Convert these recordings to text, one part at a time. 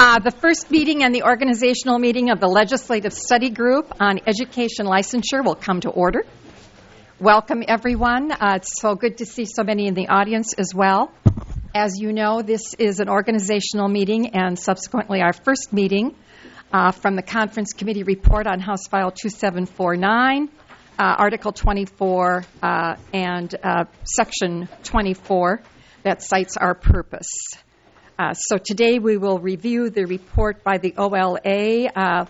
The first meeting and the organizational meeting of the Legislative Study Group on Education Licensure will come to order. Welcome, everyone. It's so good to see so many in the audience as well. As you know, this is an organizational meeting and subsequently our first meeting from the Conference Committee report on House File 2749, Article 24, and Section 24 that cites our purpose. So today we will review the report by the OLA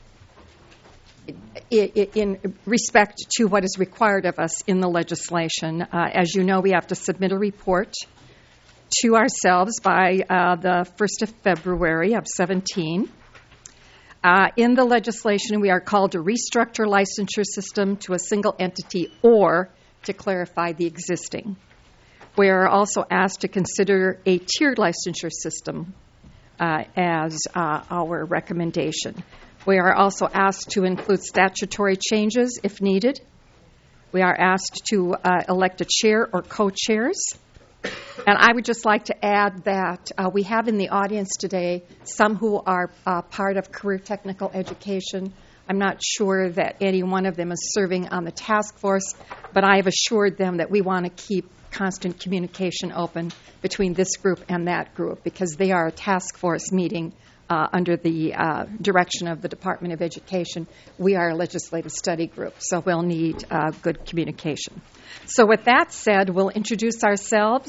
in respect to what is required of us in the legislation. As you know, we have to submit a report to ourselves by the 1st of February of 17. In the legislation, we are called to restructure licensure system to a single entity or to clarify the existing. We are also asked to consider a tiered licensure system as our recommendation. We are also asked to include statutory changes if needed. We are asked to elect a chair or co-chairs. And I would just like to add that we have in the audience today some who are part of career technical education. I'm not sure that any one of them is serving on the task force, but I have assured them that we want to keep constant communication open between this group and that group because they are a task force meeting under the direction of the Department of Education. We are a legislative study group, so we'll need good communication. So with that said, we'll introduce ourselves,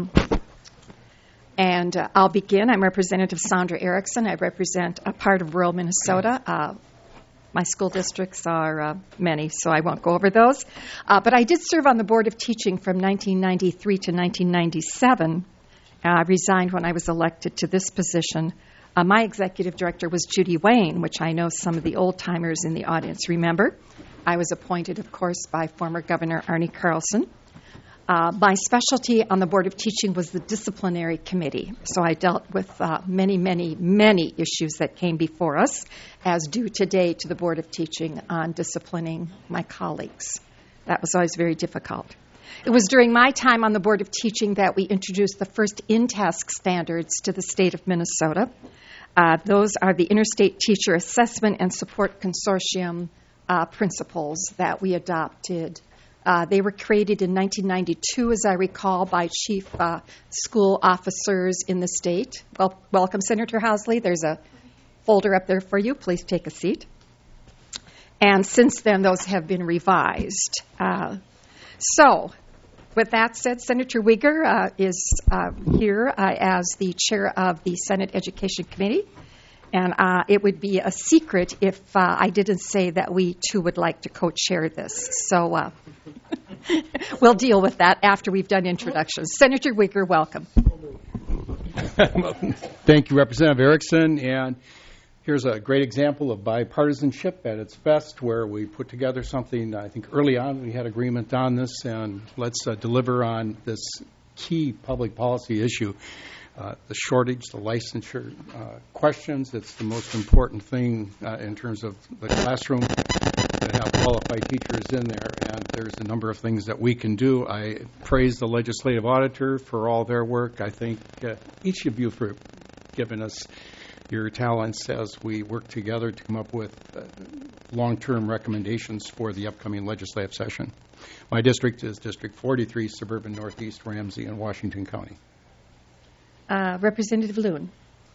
and I'll begin. I'm Representative Sandra Erickson. I represent a part of rural Minnesota. My school districts are many, so I won't go over those. But I did serve on the Board of Teaching from 1993 to 1997. I resigned when I was elected to this position. My executive director was Judy Wayne, which I know some of the old-timers in the audience remember. I was appointed, of course, by former Governor Arne Carlson. My specialty on the Board of Teaching was the disciplinary committee, so I dealt with many, many, many issues that came before us, as due today to the Board of Teaching on disciplining my colleagues. That was always very difficult. It was during my time on the Board of Teaching that we introduced the first InTask standards to the state of Minnesota. Those are the Interstate Teacher Assessment and Support Consortium principles that we adopted. They were created in 1992, as I recall, by chief school officers in the state. Well, welcome, Senator Housley. There's a folder up there for you. Please take a seat. And since then, those have been revised. So, with that said, Senator Uygur is here as the chair of the Senate Education Committee. And it would be a secret if I didn't say that we, too, would like to co-chair this. So we'll deal with that after we've done introductions. Senator Uygur, welcome. Thank you, Representative Erickson. And here's a great example of bipartisanship at its best, where we put together something. I think early on we had agreement on this, and let's deliver on this key public policy issue. The shortage, the licensure questions, it's the most important thing in terms of the classroom to have qualified teachers in there, and there's a number of things that we can do. I praise the legislative auditor for all their work. I thank each of you for giving us your talents as we work together to come up with long-term recommendations for the upcoming legislative session. My district is District 43, Suburban Northeast, Ramsey, and Washington County. Representative Lewin.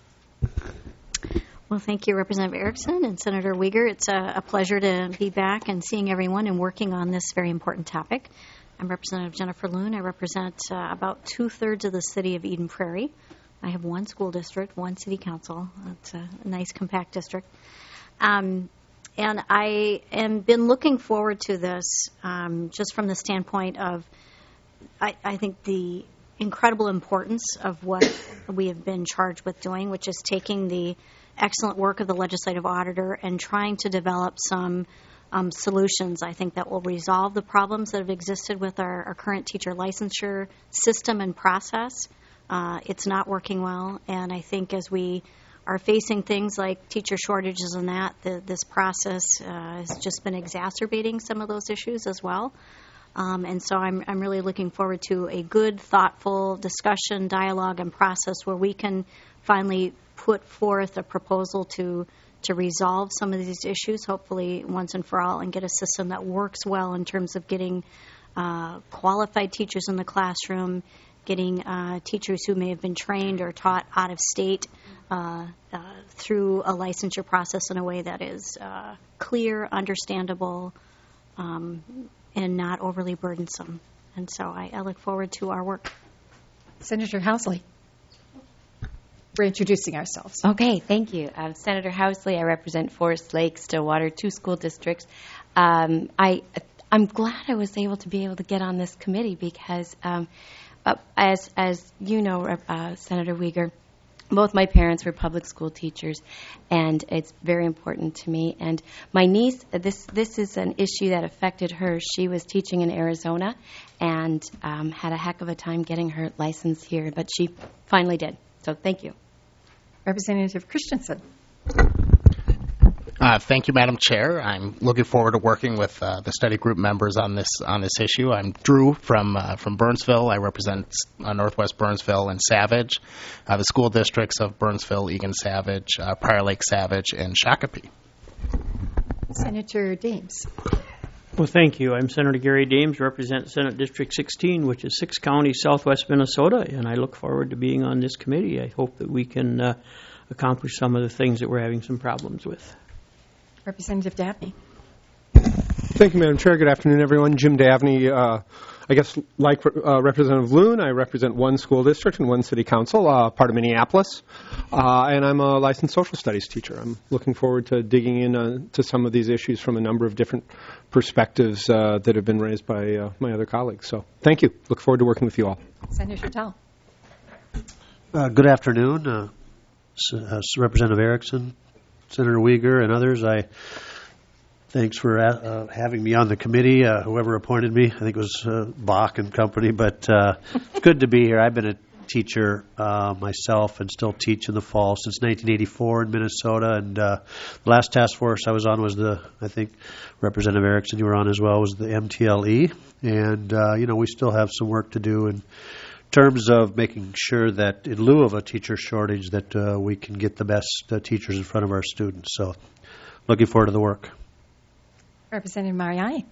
Well, thank you, Representative Erickson and Senator Uygur. It's a pleasure to be back and seeing everyone and working on this very important topic. I'm Representative Jennifer Loon. I represent about two-thirds of the city of Eden Prairie. I have one school district, one city council. It's a nice, compact district. And I have been looking forward to this just from the standpoint of, I think, the incredible importance of what we have been charged with doing, which is taking the excellent work of the legislative auditor and trying to develop some solutions, I think, that will resolve the problems that have existed with our current teacher licensure system and process. It's not working well, and I think as we are facing things like teacher shortages and this process has just been exacerbating some of those issues as well. And so I'm really looking forward to a good, thoughtful discussion, dialogue, and process where we can finally put forth a proposal to resolve some of these issues, hopefully once and for all, and get a system that works well in terms of getting qualified teachers in the classroom, getting teachers who may have been trained or taught out of state through a licensure process in a way that is clear, understandable, and not overly burdensome. And so I look forward to our work. Senator Housley. We're introducing ourselves. Okay, thank you. I'm Senator Housley. I represent Forest Lake, Stillwater, 2 school districts. I'm glad I was able to get on this committee because, as you know, Senator Uyghur, both my parents were public school teachers, and it's very important to me. And my niece, this is an issue that affected her. She was teaching in Arizona and had a heck of a time getting her license here, but she finally did. So thank you. Representative Christensen. Thank you, Madam Chair. I'm looking forward to working with the study group members on this issue. I'm Drew from Burnsville. I represent Northwest Burnsville and Savage, the school districts of Burnsville, Egan Savage, Prior Lake Savage, and Shakopee. Senator Dames. Well, thank you. I'm Senator Gary Dames, represent Senate District 16, which is 6 counties southwest Minnesota, and I look forward to being on this committee. I hope that we can accomplish some of the things that we're having some problems with. Representative Dabney. Thank you, Madam Chair. Good afternoon, everyone. Jim Dabney. I guess, like Representative Loon, I represent 1 school district and 1 city council, part of Minneapolis, and I'm a licensed social studies teacher. I'm looking forward to digging in to some of these issues from a number of different perspectives that have been raised by my other colleagues. So thank you. Look forward to working with you all. Senator Tell. Good afternoon, Representative Erickson, Senator Uyghur, and others. Thanks for having me on the committee, whoever appointed me. I think it was Bach and company, but it's good to be here. I've been a teacher myself and still teach in the fall since 1984 in Minnesota. And the last task force I was on was I think Representative Erickson, you were on as well, was the MTLE. And, we still have some work to do in terms of making sure that in lieu of a teacher shortage that we can get the best teachers in front of our students. So looking forward to the work. Representative Mariani.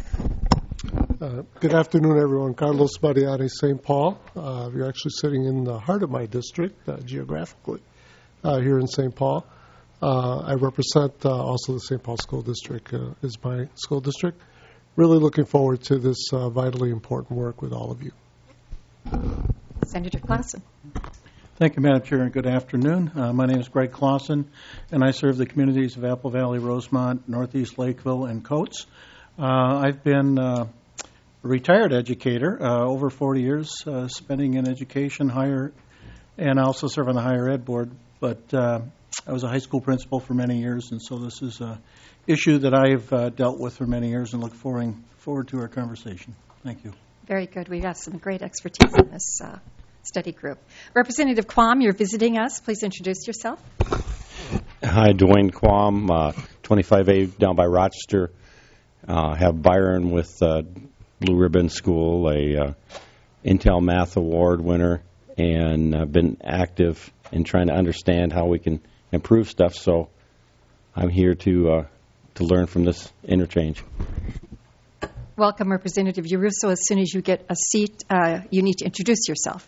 Good afternoon, everyone. Carlos Mariani, St. Paul. You're actually sitting in the heart of my district, geographically, here in St. Paul. I represent also the St. Paul School District is my school district. Really looking forward to this vitally important work with all of you. Senator Clausen. Thank you, Madam Chair, and good afternoon. My name is Greg Clausen, and I serve the communities of Apple Valley, Rosemont, Northeast Lakeville, and Coates. I've been a retired educator, over 40 years, spending in education, higher, and I also serve on the higher ed board. But I was a high school principal for many years, and so this is an issue that I've dealt with for many years and look forward to our conversation. Thank you. Very good. We have some great expertise in this study group. Representative Quam, you're visiting us. Please introduce yourself. Hi, Dwayne Quam, 25A down by Rochester. Have Byron with Blue Ribbon School, a Intel Math Award winner, and I've been active in trying to understand how we can improve stuff. So I'm here to learn from this interchange. Welcome, Representative Urusso. As soon as you get a seat, you need to introduce yourself.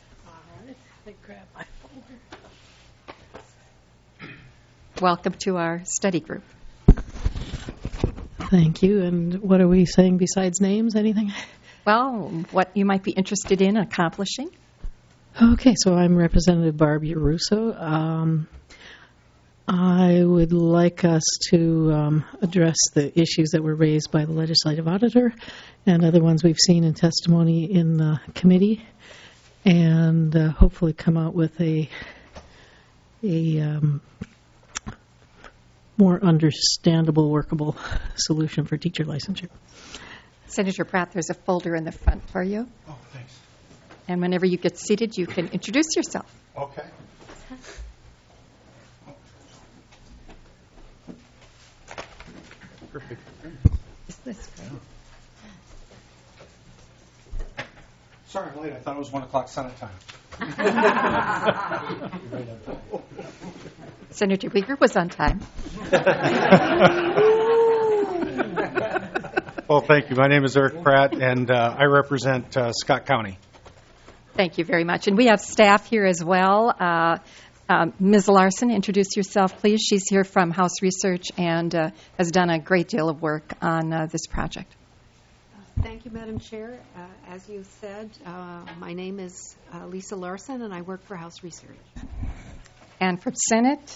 Welcome to our study group. Thank you. And what are we saying besides names? Anything? Well, what you might be interested in accomplishing. Okay, so I'm Representative Barb Urusso. I would like us to address the issues that were raised by the legislative auditor and other ones we've seen in testimony in the committee, and hopefully come out with a more understandable, workable solution for teacher licensure. Senator Pratt, there's a folder in the front for you. Oh, thanks. And whenever you get seated, you can introduce yourself. Okay. Perfect. Is this great? Sorry, I'm late. I thought it was 1 o'clock Senate time. Senator Uyghur was on time. Well, thank you. My name is Eric Pratt, and I represent Scott County. Thank you very much. And we have staff here as well. Ms. Larson, introduce yourself, please. She's here from House Research and has done a great deal of work on this project. Thank you, Madam Chair. As you said, my name is Lisa Larson, and I work for House Research. And from Senate,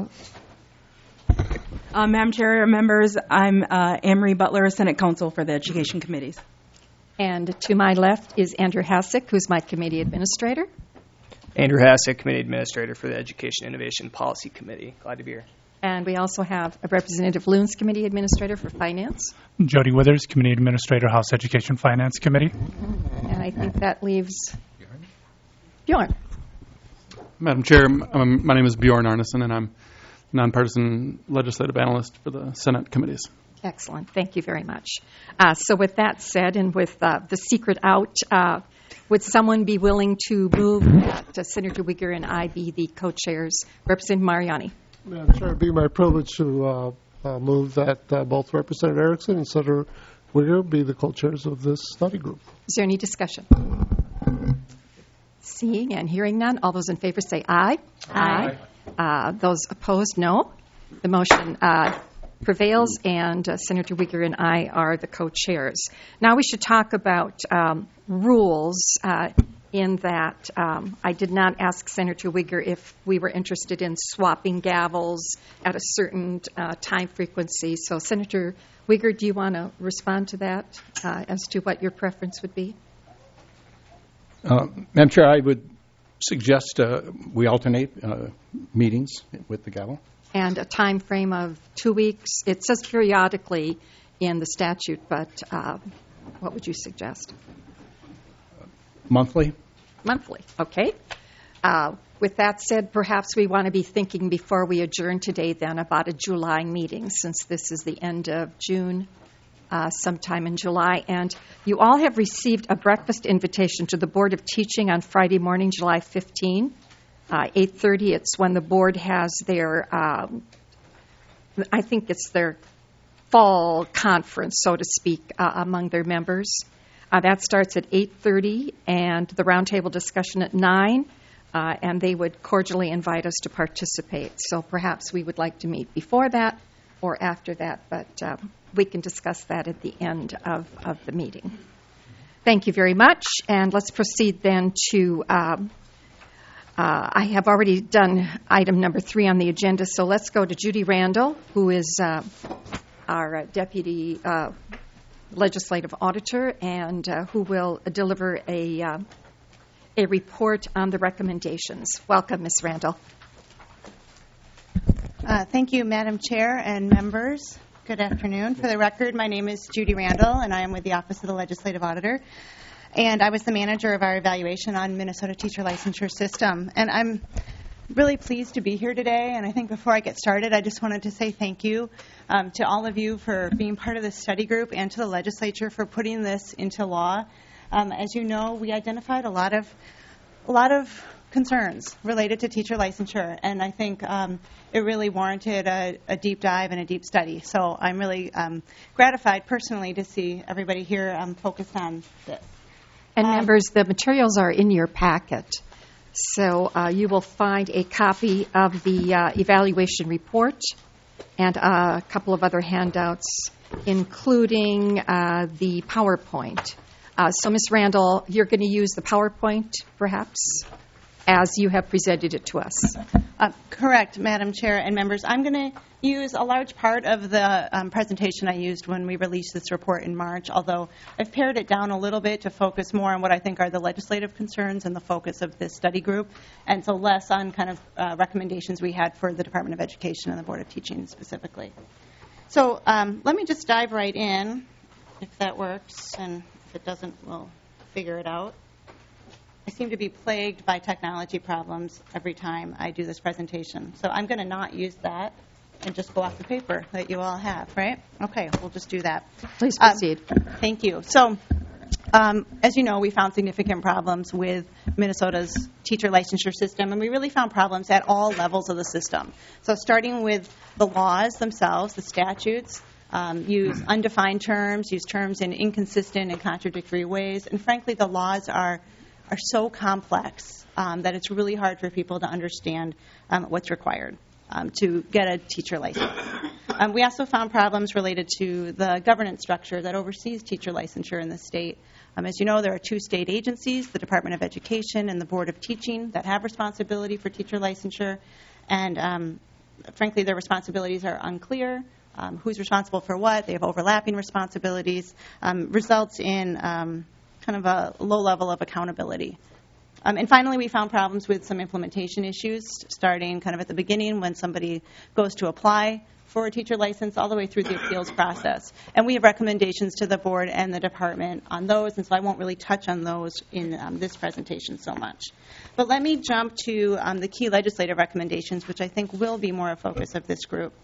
Madam Chair, members, I'm Anne-Marie Butler, Senate Counsel for the Education Committees. And to my left is Andrew Hassick, who's my committee administrator. Andrew Hassick, Committee Administrator for the Education Innovation Policy Committee. Glad to be here. And we also have a Representative Loon's Committee Administrator for Finance. Jody Withers, Committee Administrator, House Education Finance Committee. And I think that leaves Bjorn. Madam Chair, my name is Bjorn Arneson, and I'm nonpartisan legislative analyst for the Senate committees. Excellent. Thank you very much. So with that said, and with the secret out, would someone be willing to move that Senator Uyghur and I be the co-chairs? Representative Mariani. Madam Chair, it would be my privilege to move that both Representative Erickson and Senator Uyghur be the co-chairs of this study group. Is there any discussion? Seeing and hearing none, all those in favor say aye. Aye. Those opposed, no. The motion prevails, and Senator Uyghur and I are the co-chairs. Now we should talk about rules in that I did not ask Senator Uyghur if we were interested in swapping gavels at a certain time frequency. So, Senator Uyghur, do you want to respond to that as to what your preference would be? Madam Chair, I would suggest we alternate meetings with the gavel. And a time frame of 2 weeks. It says periodically in the statute, but what would you suggest? Monthly. Monthly, okay. With that said, perhaps we want to be thinking before we adjourn today then about a July meeting, since this is the end of June, sometime in July. And you all have received a breakfast invitation to the Board of Teaching on Friday morning, July 15, 8:30. It's when the board has their, I think it's their fall conference, so to speak, among their members. That starts at 8:30, and the roundtable discussion at 9, and they would cordially invite us to participate. So perhaps we would like to meet before that or after that, but we can discuss that at the end of the meeting. Thank you very much, and let's proceed then to, I have already done item number 3 on the agenda, so let's go to Judy Randall, who is our Deputy Legislative Auditor, and who will deliver a report on the recommendations. Welcome, Ms. Randall. Thank you, Madam Chair and members. Good afternoon. For the record, my name is Judy Randall, and I am with the Office of the Legislative Auditor. And I was the manager of our evaluation on Minnesota teacher licensure system. And I'm really pleased to be here today. And I think before I get started, I just wanted to say thank you to all of you for being part of this study group and to the legislature for putting this into law. As you know, we identified a lot of concerns related to teacher licensure, and I think it really warranted a deep dive and a deep study. So I'm really gratified personally to see everybody here focused on this. And members, the materials are in your packet. So you will find a copy of the evaluation report and a couple of other handouts, including the PowerPoint. So, Ms. Randall, you're going to use the PowerPoint, perhaps, as you have presented it to us. Correct, Madam Chair and members. I'm going to use a large part of the presentation I used when we released this report in March, although I've pared it down a little bit to focus more on what I think are the legislative concerns and the focus of this study group, and so less on kind of recommendations we had for the Department of Education and the Board of Teaching specifically. So let me just dive right in, if that works, and if it doesn't, we'll figure it out. I seem to be plagued by technology problems every time I do this presentation. So I'm going to not use that and just go off the paper that you all have, right? Okay, we'll just do that. Please proceed. Thank you. So As you know, we found significant problems with Minnesota's teacher licensure system, and we really found problems at all levels of the system. So starting with the laws themselves, the statutes, use undefined terms, use terms in inconsistent and contradictory ways, and frankly, the laws are so complex that it's really hard for people to understand what's required to get a teacher license. We also found problems related to the governance structure that oversees teacher licensure in the state. As you know, there are two state agencies, the Department of Education and the Board of Teaching, that have responsibility for teacher licensure. And frankly, their responsibilities are unclear. Who's responsible for what? They have overlapping responsibilities. Results in kind of a low level of accountability. And finally, we found problems with some implementation issues, starting kind of at the beginning when somebody goes to apply for a teacher license all the way through the appeals process. And we have recommendations to the board and the department on those, and so I won't really touch on those in this presentation so much. But let me jump to the key legislative recommendations, which I think will be more a focus of this group.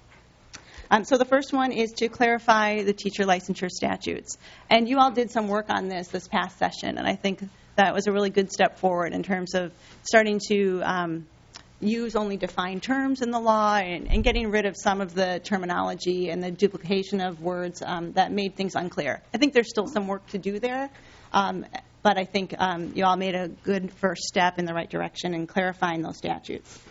So the first one is to clarify the teacher licensure statutes. And you all did some work on this past session, and I think that was a really good step forward in terms of starting to use only defined terms in the law and getting rid of some of the terminology and the duplication of words that made things unclear. I think there's still some work to do there, but I think you all made a good first step in the right direction in clarifying those statutes.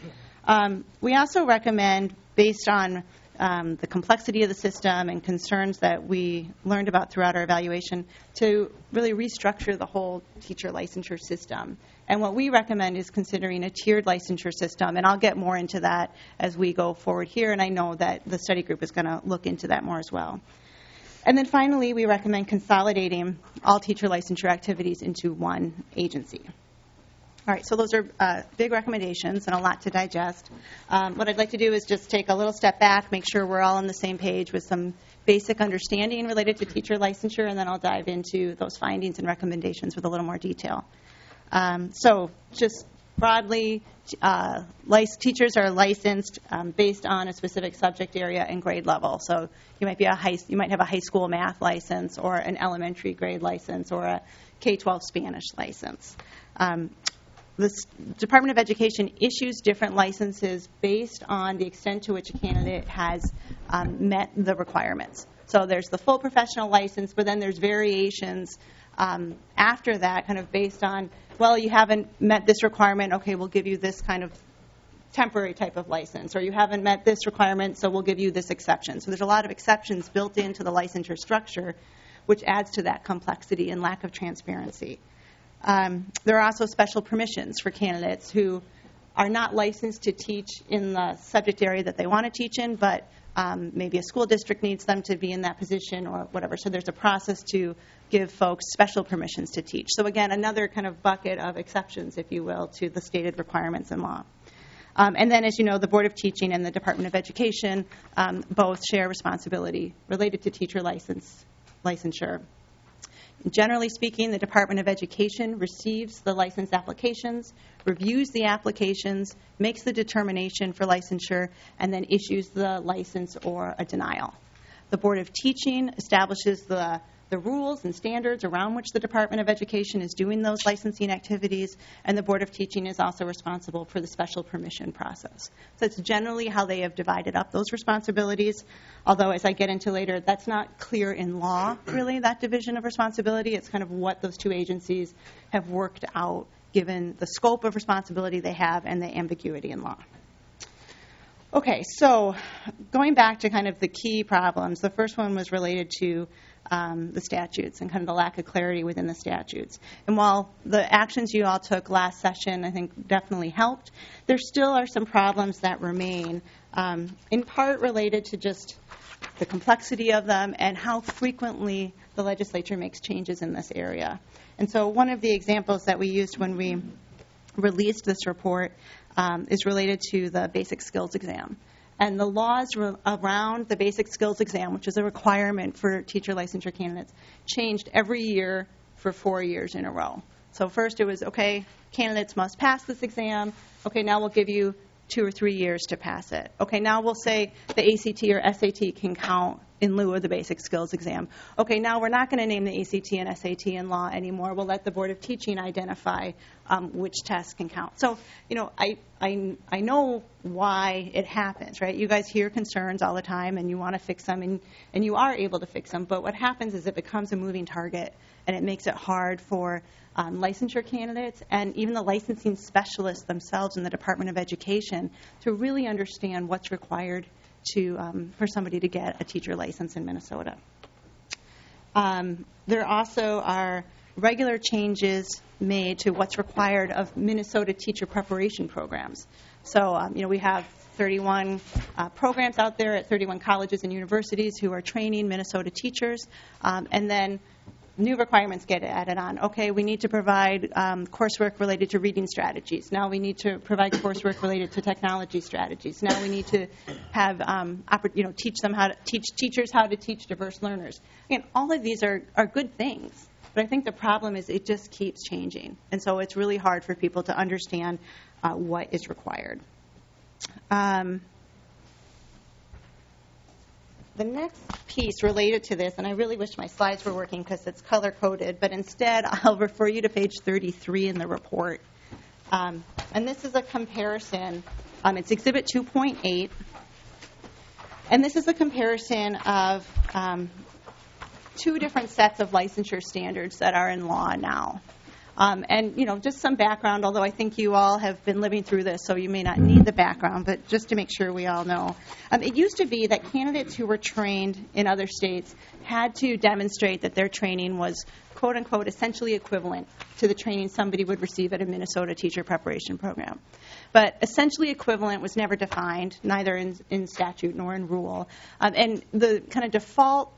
We also recommend, based on the complexity of the system and concerns that we learned about throughout our evaluation, to really restructure the whole teacher licensure system. And what we recommend is considering a tiered licensure system, and I'll get more into that as we go forward here, and I know that the study group is going to look into that more as well. And then finally, we recommend consolidating all teacher licensure activities into one agency. All right, so those are big recommendations and a lot to digest. What I'd like to do is just take a little step back, make sure we're all on the same page with some basic understanding related to teacher licensure, and then I'll dive into those findings and recommendations with a little more detail. So just broadly, teachers are licensed based on a specific subject area and grade level. So you might have a high school math license or an elementary grade license or a K-12 Spanish license. The Department of Education issues different licenses based on the extent to which a candidate has met the requirements. So there's the full professional license, but then there's variations after that, kind of based on, well, you haven't met this requirement, okay, we'll give you this kind of temporary type of license, or you haven't met this requirement, so we'll give you this exception. So there's a lot of exceptions built into the licensure structure, which adds to that complexity and lack of transparency. There are also special permissions for candidates who are not licensed to teach in the subject area that they want to teach in, but maybe a school district needs them to be in that position or whatever. So there's a process to give folks special permissions to teach. So again, another kind of bucket of exceptions, if you will, to the stated requirements in law. And then, as you know, the Board of Teaching and the Department of Education both share responsibility related to teacher licensure. Generally speaking, the Department of Education receives the license applications, reviews the applications, makes the determination for licensure, and then issues the license or a denial. The Board of Teaching establishes the rules and standards around which the Department of Education is doing those licensing activities, and the Board of Teaching is also responsible for the special permission process. So it's generally how they have divided up those responsibilities, although as I get into later, that's not clear in law, really, that division of responsibility. It's kind of what those two agencies have worked out given the scope of responsibility they have and the ambiguity in law. Okay, so going back to kind of the key problems, the first one was related to the statutes and kind of the lack of clarity within the statutes. And while the actions you all took last session, I think, definitely helped, there still are some problems that remain, in part related to just the complexity of them and how frequently the legislature makes changes in this area. And so one of the examples that we used when we released this report is related to the basic skills exam. And the laws around the basic skills exam, which is a requirement for teacher licensure candidates, changed every year for 4 years in a row. So first it was, okay, candidates must pass this exam. Okay, now we'll give you 2 or 3 years to pass it. Okay, now we'll say the ACT or SAT can count in lieu of the basic skills exam. Okay, now we're not going to name the ACT and SAT in law anymore. We'll let the Board of Teaching identify which tests can count. So, I know why it happens, right? You guys hear concerns all the time, and you want to fix them, and you are able to fix them. But what happens is it becomes a moving target, and it makes it hard for licensure candidates and even the licensing specialists themselves in the Department of Education to really understand what's required for somebody to get a teacher license in Minnesota. There also are regular changes made to what's required of Minnesota teacher preparation programs. So, we have 31 programs out there at 31 colleges and universities who are training Minnesota teachers, and then new requirements get added on. Okay, we need to provide coursework related to reading strategies. Now we need to provide coursework related to technology strategies. Now we need to have teach teachers how to teach diverse learners. Again, all of these are good things, but I think the problem is it just keeps changing, and so it's really hard for people to understand what is required. The next piece related to this, and I really wish my slides were working because it's color-coded, but instead I'll refer you to page 33 in the report. And this is a comparison. It's Exhibit 2.8. And this is a comparison of two different sets of licensure standards that are in law now. And, just some background, although I think you all have been living through this, so you may not need the background, but just to make sure we all know. It used to be that candidates who were trained in other states had to demonstrate that their training was, quote, unquote, essentially equivalent to the training somebody would receive at a Minnesota teacher preparation program. But essentially equivalent was never defined, neither in statute nor in rule. And the kind of default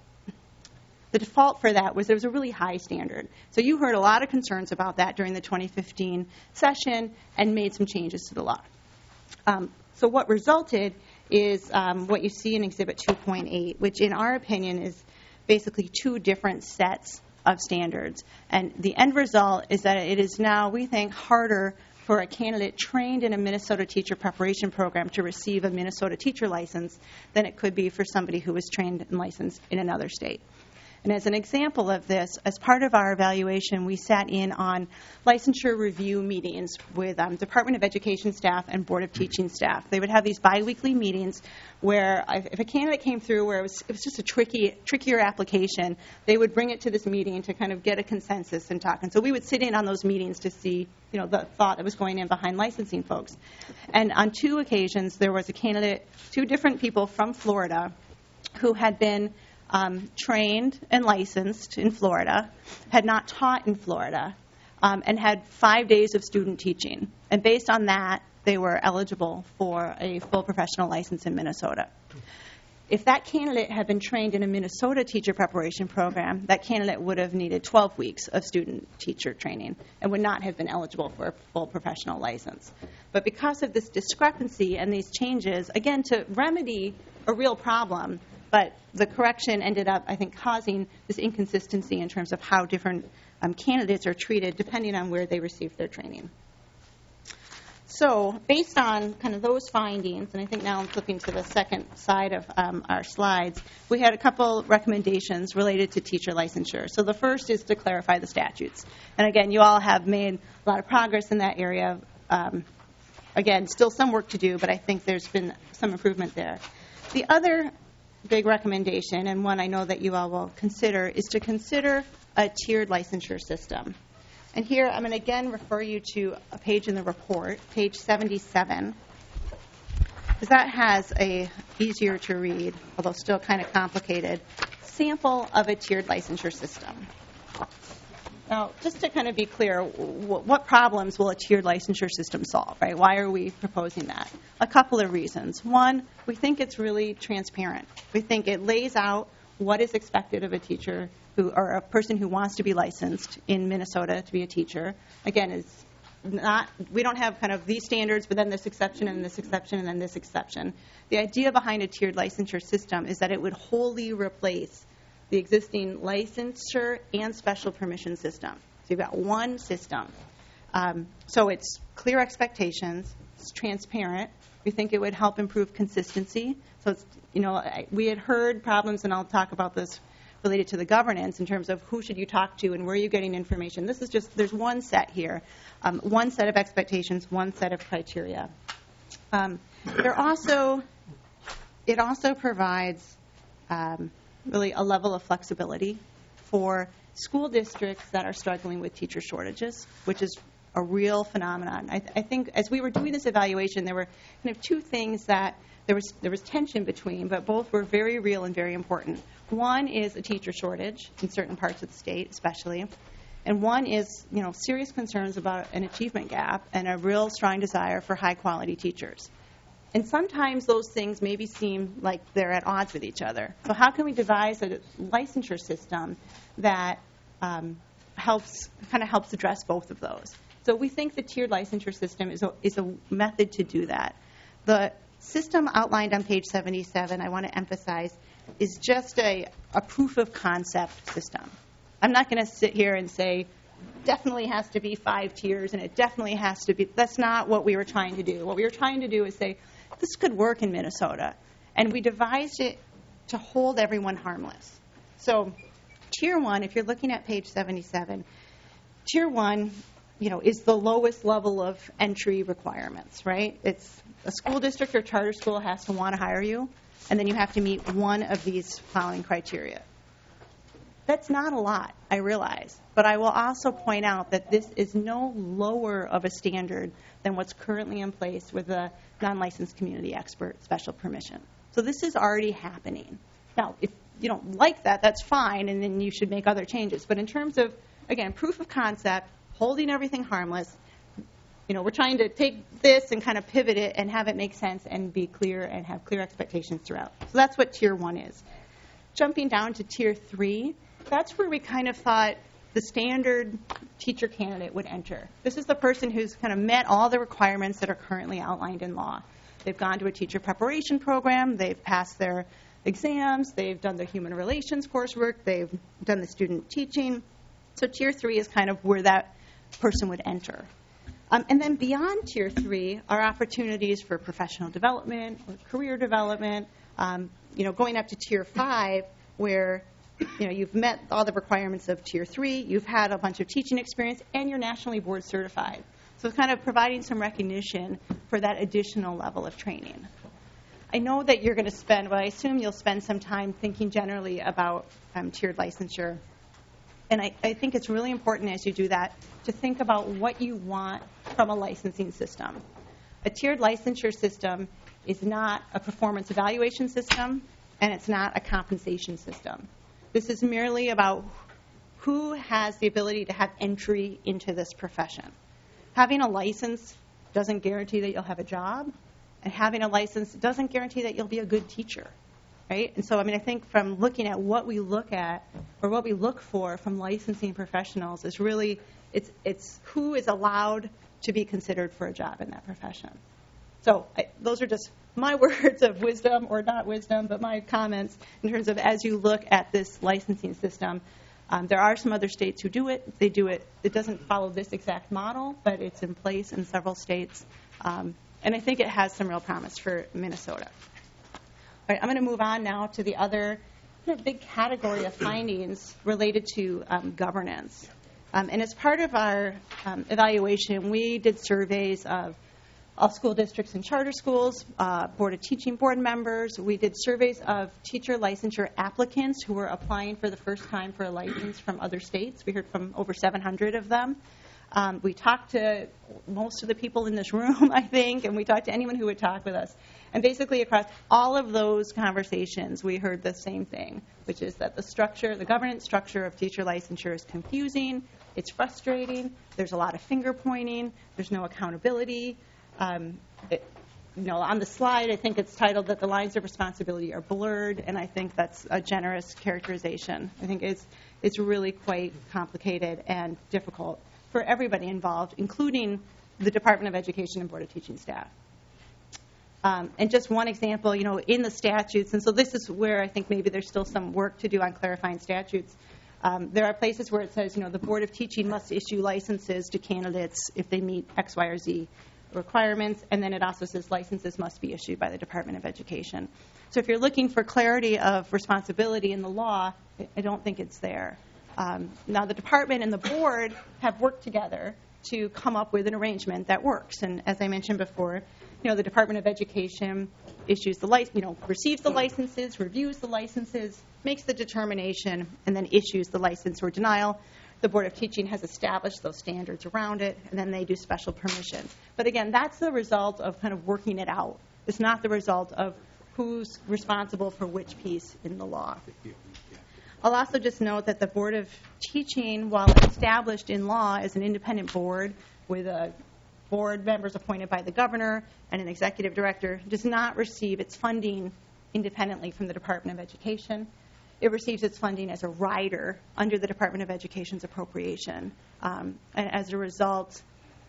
for that was there was a really high standard. So you heard a lot of concerns about that during the 2015 session and made some changes to the law. So what resulted is what you see in Exhibit 2.8, which in our opinion is basically two different sets of standards. And the end result is that it is now, we think, harder for a candidate trained in a Minnesota teacher preparation program to receive a Minnesota teacher license than it could be for somebody who was trained and licensed in another state. And as an example of this, as part of our evaluation, we sat in on licensure review meetings with Department of Education staff and Board of Teaching staff. They would have these biweekly meetings where if a candidate came through where it was just a trickier application, they would bring it to this meeting to kind of get a consensus and talk. And so we would sit in on those meetings to see, the thought that was going in behind licensing folks. And on two occasions, there was a candidate, two different people from Florida who had been trained and licensed in Florida, had not taught in Florida, and had 5 days of student teaching. And based on that, they were eligible for a full professional license in Minnesota. If that candidate had been trained in a Minnesota teacher preparation program, that candidate would have needed 12 weeks of student teacher training and would not have been eligible for a full professional license. But because of this discrepancy and these changes, again, to remedy a real problem, but the correction ended up, I think, causing this inconsistency in terms of how different candidates are treated depending on where they received their training. So based on kind of those findings, and I think now I'm flipping to the second side of our slides, we had a couple recommendations related to teacher licensure. So the first is to clarify the statutes. And again, you all have made a lot of progress in that area. Again, still some work to do, but I think there's been some improvement there. The other big recommendation, and one I know that you all will consider, is to consider a tiered licensure system. And here I'm going to again refer you to a page in the report, page 77, because that has a easier to read, although still kind of complicated, sample of a tiered licensure system. Now, just to kind of be clear, what problems will a tiered licensure system solve, right? Why are we proposing that? A couple of reasons. One, we think it's really transparent. We think it lays out what is expected of a teacher or a person who wants to be licensed in Minnesota to be a teacher. Again, it's not, we don't have kind of these standards, but then this exception and this exception and then this exception. The idea behind a tiered licensure system is that it would wholly replace the existing licensure and special permission system. So you've got one system. So it's clear expectations, It's transparent. We think it would help improve consistency. So it's, we had heard problems, and I'll talk about this related to the governance in terms of who should you talk to and where you're getting information. This is just, there's one set here, one set of expectations, one set of criteria. It also provides really a level of flexibility for school districts that are struggling with teacher shortages, which is a real phenomenon. I think as we were doing this evaluation, there were kind of two things that there was tension between, but both were very real and very important. One is a teacher shortage in certain parts of the state, especially, and one is serious concerns about an achievement gap and a real strong desire for high quality teachers. And sometimes those things maybe seem like they're at odds with each other. So how can we devise a licensure system that helps address both of those? So we think the tiered licensure system is a method to do that. The system outlined on page 77, I want to emphasize, is just a proof of concept system. I'm not going to sit here and say, definitely has to be 5 tiers and it definitely has to be. That's not what we were trying to do. What we were trying to do is say, this could work in Minnesota. And we devised it to hold everyone harmless. So tier 1, if you're looking at page 77, tier 1, is the lowest level of entry requirements, right? It's a school district or charter school has to want to hire you, and then you have to meet one of these following criteria. That's not a lot, I realize, but I will also point out that this is no lower of a standard than what's currently in place with the non-licensed community expert special permission. So this is already happening. Now, if you don't like that, that's fine, and then you should make other changes. But in terms of, again, proof of concept, holding everything harmless, we're trying to take this and kind of pivot it and have it make sense and be clear and have clear expectations throughout. So that's what tier 1 is. Jumping down to tier 3, that's where we kind of thought the standard teacher candidate would enter. This is the person who's kind of met all the requirements that are currently outlined in law. They've gone to a teacher preparation program, they've passed their exams, they've done their human relations coursework, they've done the student teaching. So tier 3 is kind of where that person would enter. And then beyond tier 3 are opportunities for professional development or career development, going up to tier 5 where you've met all the requirements of tier 3, you've had a bunch of teaching experience, and you're nationally board certified. So it's kind of providing some recognition for that additional level of training. I know that you're going to I assume you'll spend some time thinking generally about tiered licensure. And I think it's really important as you do that to think about what you want from a licensing system. A tiered licensure system is not a performance evaluation system, and it's not a compensation system. This is merely about who has the ability to have entry into this profession. Having a license doesn't guarantee that you'll have a job, and having a license doesn't guarantee that you'll be a good teacher. Right? And so, I think from looking at what we look at or what we look for from licensing professionals is really, it's who is allowed to be considered for a job in that profession. So those are just my words of wisdom, or not wisdom, but my comments in terms of as you look at this licensing system. There are some other states who do it. They do it. It doesn't follow this exact model, but it's in place in several states. And I think it has some real promise for Minnesota. All right, I'm going to move on now to the other big category of findings related to governance. And as part of our evaluation, we did surveys of all school districts and charter schools, Board of Teaching board members. We did surveys of teacher licensure applicants who were applying for the first time for a license from other states. We heard from over 700 of them. We talked to most of the people in this room, I think, and we talked to anyone who would talk with us. And basically across all of those conversations, we heard the same thing, which is that the governance structure of teacher licensure is confusing, it's frustrating, there's a lot of finger pointing, there's no accountability. On the slide, I think it's titled that the lines of responsibility are blurred, and I think that's a generous characterization. I think it's really quite complicated and difficult for everybody involved, including the Department of Education and Board of Teaching staff. And just one example, in the statutes, and so this is where I think maybe there's still some work to do on clarifying statutes. There are places where it says, the Board of Teaching must issue licenses to candidates if they meet X, Y, or Z requirements, and then it also says licenses must be issued by the Department of Education. So if you're looking for clarity of responsibility in the law, I don't think it's there. Now, the department and the board have worked together to come up with an arrangement that works. And as I mentioned before, the Department of Education issues the receives the licenses, reviews the licenses, makes the determination, and then issues the license or denial. The Board of Teaching has established those standards around it, and then they do special permission. But again, that's the result of kind of working it out. It's not the result of who's responsible for which piece in the law. I'll also just note that the Board of Teaching, while established in law as an independent board with board members appointed by the governor and an executive director, does not receive its funding independently from the Department of Education. It receives its funding as a rider under the Department of Education's appropriation. And as a result,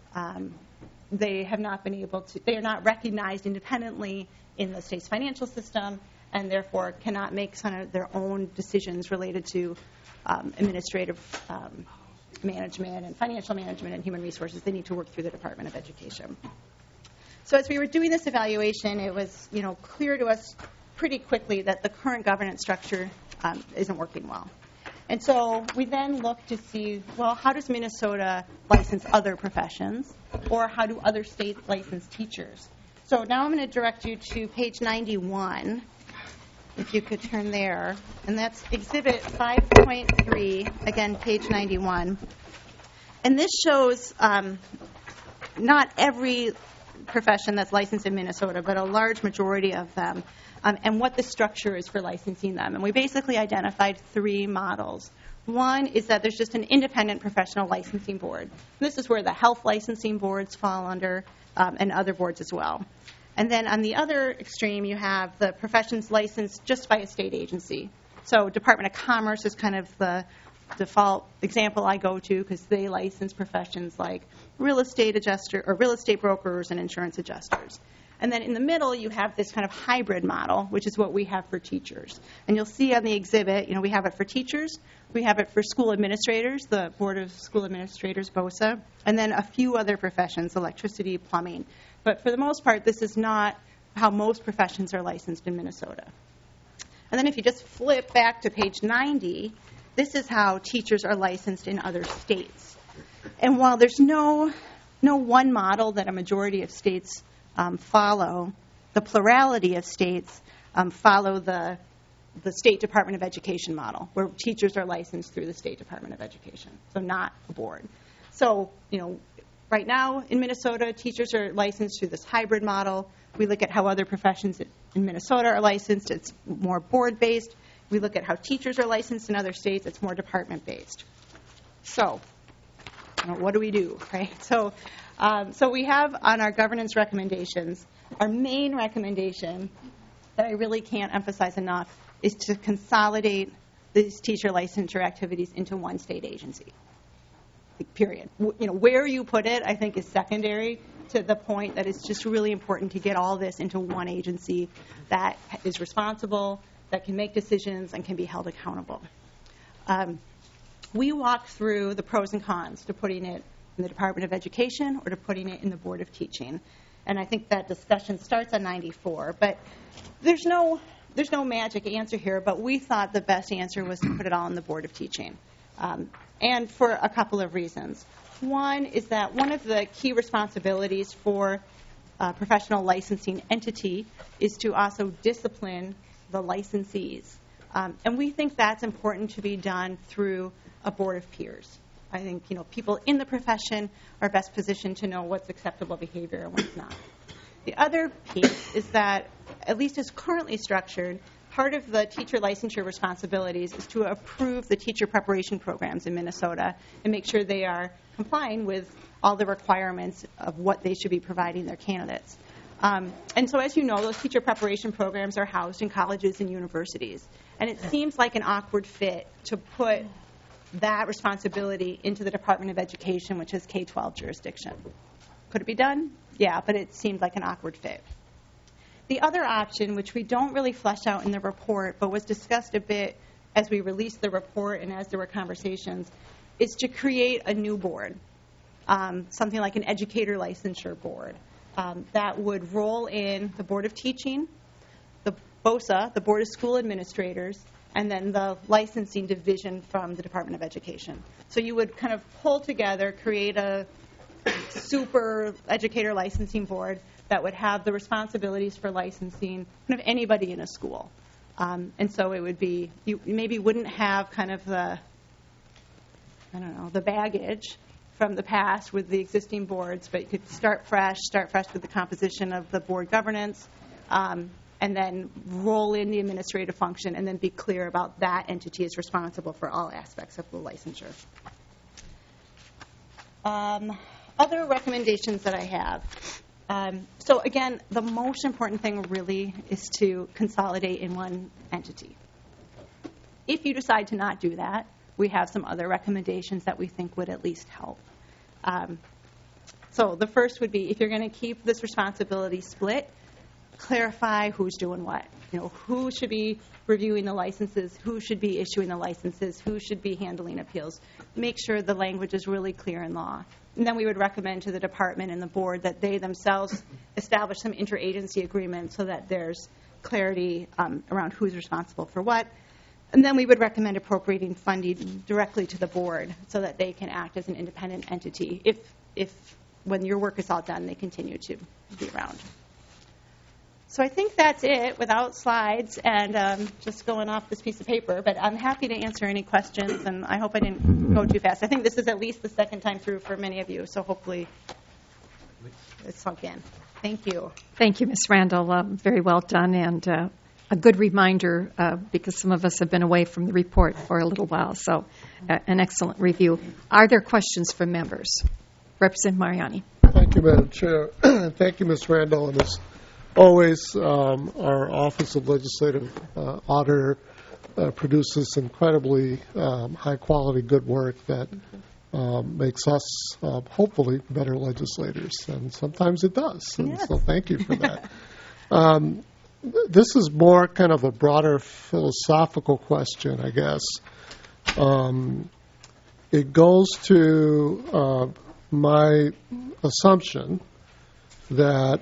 they have not been able to, they are not recognized independently in the state's financial system, and therefore cannot make some of their own decisions related to administrative management and financial management and human resources. They need to work through the Department of Education. So as we were doing this evaluation, it was clear to us pretty quickly that the current governance structure isn't working well. And so we then looked to see, well, how does Minnesota license other professions, or how do other states license teachers? So now I'm going to direct you to page 91, if you could turn there. And that's Exhibit 5.3, again, page 91. And this shows not every profession that's licensed in Minnesota, but a large majority of them, and what the structure is for licensing them. And we basically identified 3 models. One is that there's just an independent professional licensing board. This is where the health licensing boards fall under, and other boards as well. And then on the other extreme, you have the professions licensed just by a state agency. So Department of Commerce is kind of the default example I go to, because they license professions like real estate adjuster or real estate brokers and insurance adjusters. And then in the middle, you have this kind of hybrid model, which is what we have for teachers. And you'll see on the exhibit, we have it for teachers, we have it for school administrators, the Board of School Administrators, BOSA, and then a few other professions, electricity, plumbing. But for the most part, this is not how most professions are licensed in Minnesota. And then if you just flip back to page 90, this is how teachers are licensed in other states. And while there's no one model that a majority of states follow, the plurality of states follow the State Department of Education model, where teachers are licensed through the State Department of Education, so not a board. So, right now in Minnesota, teachers are licensed through this hybrid model. We look at how other professions in Minnesota are licensed. It's more board-based. We look at how teachers are licensed in other states. It's more department-based. So, what do we do, right? So we have on our governance recommendations, our main recommendation that I really can't emphasize enough is to consolidate these teacher licensure activities into one state agency. Period. Where you put it, I think, is secondary to the point that it's just really important to get all this into one agency that is responsible, that can make decisions, and can be held accountable. We walk through the pros and cons to putting it in the Department of Education or to putting it in the Board of Teaching. And I think that discussion starts on 94. But there's no magic answer here, but we thought the best answer was to put it all in the Board of Teaching. And for a couple of reasons. One is that one of the key responsibilities for a professional licensing entity is to also discipline the licensees. And we think that's important to be done through a board of peers. I think, people in the profession are best positioned to know what's acceptable behavior and what's not. The other piece is that, at least as currently structured, part of the teacher licensure responsibilities is to approve the teacher preparation programs in Minnesota and make sure they are complying with all the requirements of what they should be providing their candidates. And so, as you know, those teacher preparation programs are housed in colleges and universities. And it seems like an awkward fit to put that responsibility into the Department of Education, which has K-12 jurisdiction. Could it be done? Yeah, but it seemed like an awkward fit. The other option, which we don't really flesh out in the report, but was discussed a bit as we released the report and as there were conversations, is to create a new board, something like an educator licensure board. that would roll in the Board of Teaching, the BOSA, the Board of School Administrators, and then the licensing division from the Department of Education. So you would kind of pull together, create a super educator licensing board that would have the responsibilities for licensing kind of anybody in a school. And so it would be, you maybe wouldn't have kind of the, the baggage from the past with the existing boards, but you could start fresh with the composition of the board governance, and then roll in the administrative function and then be clear about that entity is responsible for all aspects of the licensure. Other recommendations that I have. So again, the most important thing really is to consolidate in one entity. If you decide to not do that, we have some other recommendations that we think would at least help. So the first would be, if you're going to keep this responsibility split, clarify who's doing what. Who should be reviewing the licenses, who should be issuing the licenses, who should be handling appeals. Make sure the language is really clear in law. And then we would recommend to the department and the board that they themselves establish some interagency agreements so that there's clarity around who's responsible for what. And then we would recommend appropriating funding directly to the board so that they can act as an independent entity if when your work is all done, they continue to be around. So I think that's it without slides and just going off this piece of paper. But I'm happy to answer any questions, and I hope I didn't go too fast. I think this is at least the second time through for many of you, so hopefully it's sunk in. Thank you. Thank you, Ms. Randall. Very well done, and a good reminder because some of us have been away from the report for a little while. So an excellent review. Are there questions from members? Representative Mariani. Thank you, Madam Chair. Thank you, Ms. Randall. And as always, our Office of Legislative Auditor produces incredibly high-quality, good work that makes us hopefully better legislators. And sometimes it does. And so thank you for that. This is more kind of a broader philosophical question, I guess. It goes to my assumption that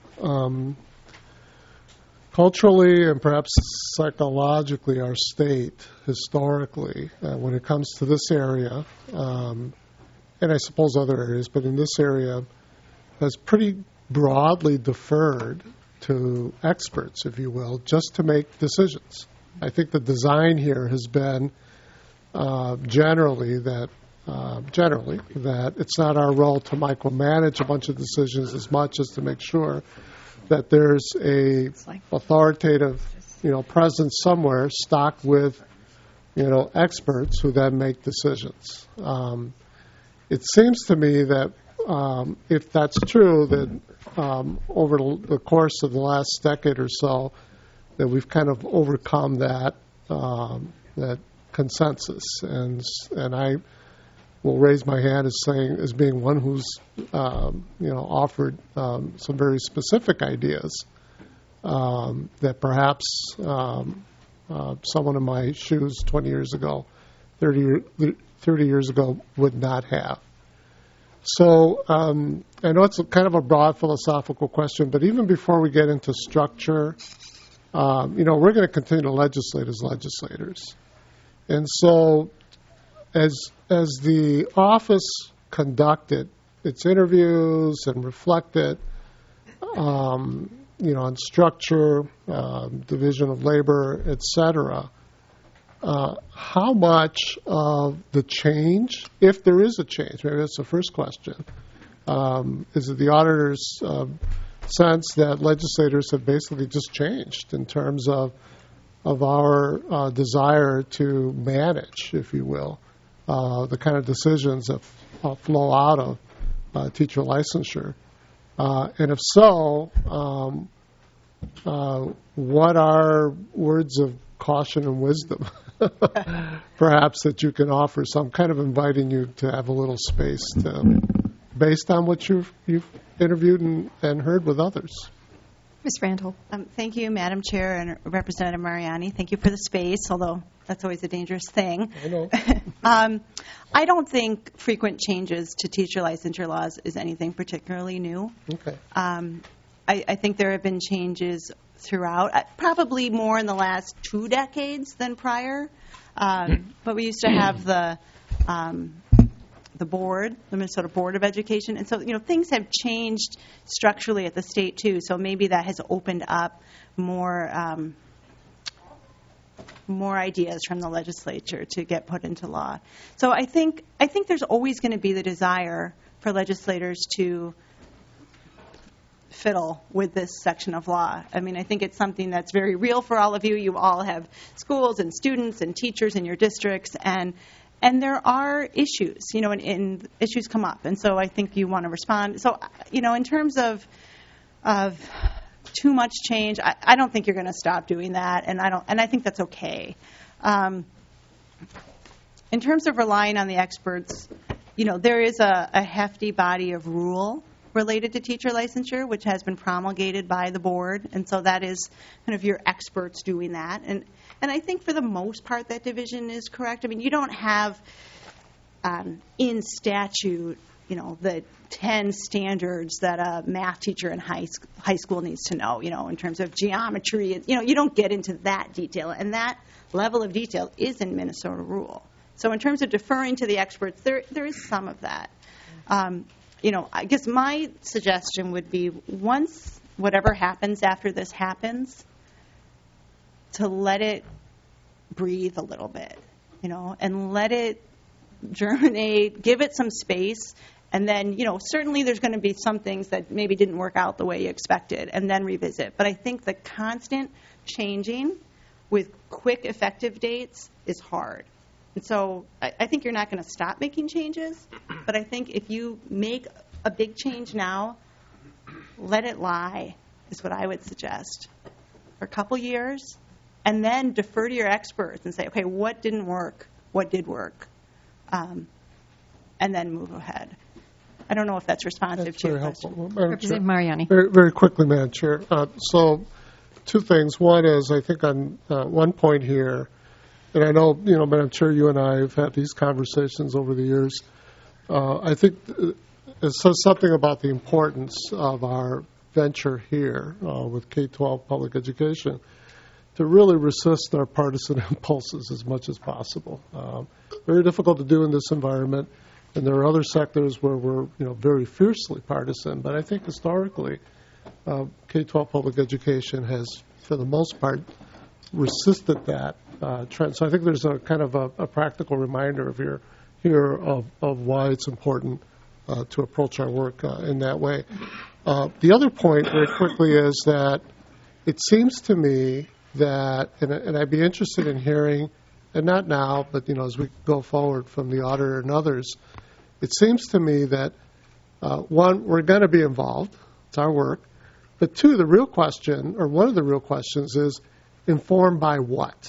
culturally and perhaps psychologically our state, historically, when it comes to this area, and I suppose other areas, but in this area, has pretty broadly deferred to experts, if you will, just to make decisions. I think the design here has been generally that it's not our role to micromanage a bunch of decisions as much as to make sure that there's a authoritative, presence somewhere stocked with, experts who then make decisions. It seems to me that if that's true, that over the course of the last decade or so, that we've kind of overcome that consensus, and I will raise my hand as being one who's offered some very specific ideas that perhaps someone in my shoes 20 years ago, 30 years ago would not have. So I know it's kind of a broad philosophical question, but even before we get into structure, we're going to continue to legislate as legislators. And so as the office conducted its interviews and reflected, on structure, division of labor, et cetera, how much of the change, if there is a change, maybe that's the first question, is it the auditor's sense that legislators have basically just changed in terms of our desire to manage, if you will, the kind of decisions that flow out of teacher licensure? And if so, what are words of caution and wisdom, perhaps, that you can offer? So I'm kind of inviting you to have a little space based on what you've interviewed and heard with others. Ms. Randall. Thank you, Madam Chair and Representative Mariani. Thank you for the space, although That's always a dangerous thing. I know. I don't think frequent changes to teacher licensure laws is anything particularly new. Okay. I think there have been changes throughout, probably more in the last 2 decades than prior. But we used to have the board, the Minnesota Board of Education, and so things have changed structurally at the state too. So maybe that has opened up more ideas from the legislature to get put into law. So I think there's always going to be the desire for legislators to fiddle with this section of law. I mean, I think it's something that's very real for all of you. You all have schools and students and teachers in your districts, and there are issues, and issues come up, and so I think you want to respond. So, in terms of too much change, I don't think you're going to stop doing that, and I think that's okay. In terms of relying on the experts, there is a hefty body of rule related to teacher licensure, which has been promulgated by the board, and so that is kind of your experts doing that. And I think for the most part that division is correct. I mean, you don't have in statute, the 10 standards that a math teacher in high school needs to know, in terms of geometry. You don't get into that detail, and that level of detail is in Minnesota rule. So in terms of deferring to the experts, there is some of that. I guess my suggestion would be once whatever happens after this happens, to let it breathe a little bit, and let it germinate, give it some space, and then, certainly there's going to be some things that maybe didn't work out the way you expected, and then revisit. But I think the constant changing with quick effective dates is hard. And so I think you're not going to stop making changes, but I think if you make a big change now, let it lie, is what I would suggest, for a couple years, and then defer to your experts and say, okay, what didn't work? What did work? And then move ahead. I don't know if that's responsive to your question. Representative Mariani. Very, very quickly, Madam Chair. So 2 things. One is, I think on one point here, and I know, Madam Chair, you and I have had these conversations over the years. I think it says something about the importance of our venture here with K-12 public education to really resist our partisan impulses as much as possible. Very difficult to do in this environment, and there are other sectors where we're, very fiercely partisan. But I think historically, K-12 public education has, for the most part, resisted that trend. So I think there's a kind of a practical reminder of why it's important to approach our work in that way. The other point, very quickly, is that it seems to me that, and I'd be interested in hearing, and not now, but as we go forward from the auditor and others, it seems to me that one, we're going to be involved. It's our work. But 2, the real question, or one of the real questions, is informed by what?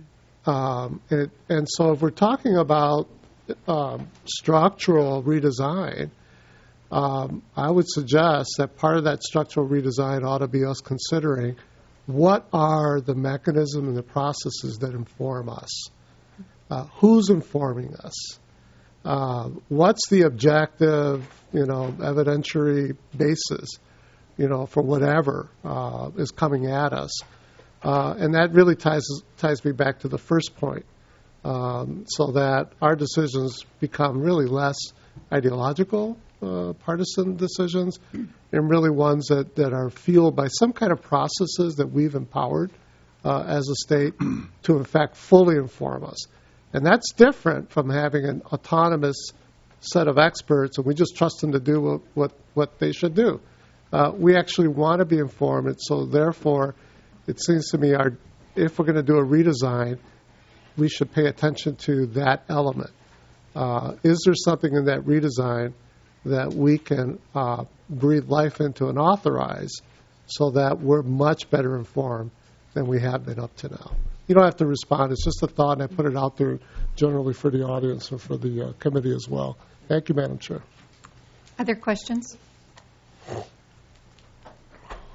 And so if we're talking about structural redesign, I would suggest that part of that structural redesign ought to be us considering what are the mechanisms and the processes that inform us? Who's informing us? What's the objective, evidentiary basis, for whatever is coming at us? And that really ties me back to the first point, so that our decisions become really less ideological, partisan decisions, and really ones that are fueled by some kind of processes that we've empowered as a state to, in fact, fully inform us. And that's different from having an autonomous set of experts, and we just trust them to do what they should do. We actually want to be informed, and so therefore, it seems to me if we're going to do a redesign, we should pay attention to that element. Is there something in that redesign that we can breathe life into and authorize so that we're much better informed than we have been up to now? You don't have to respond. It's just a thought, and I put it out there generally for the audience and for the committee as well. Thank you, Madam Chair. Other questions?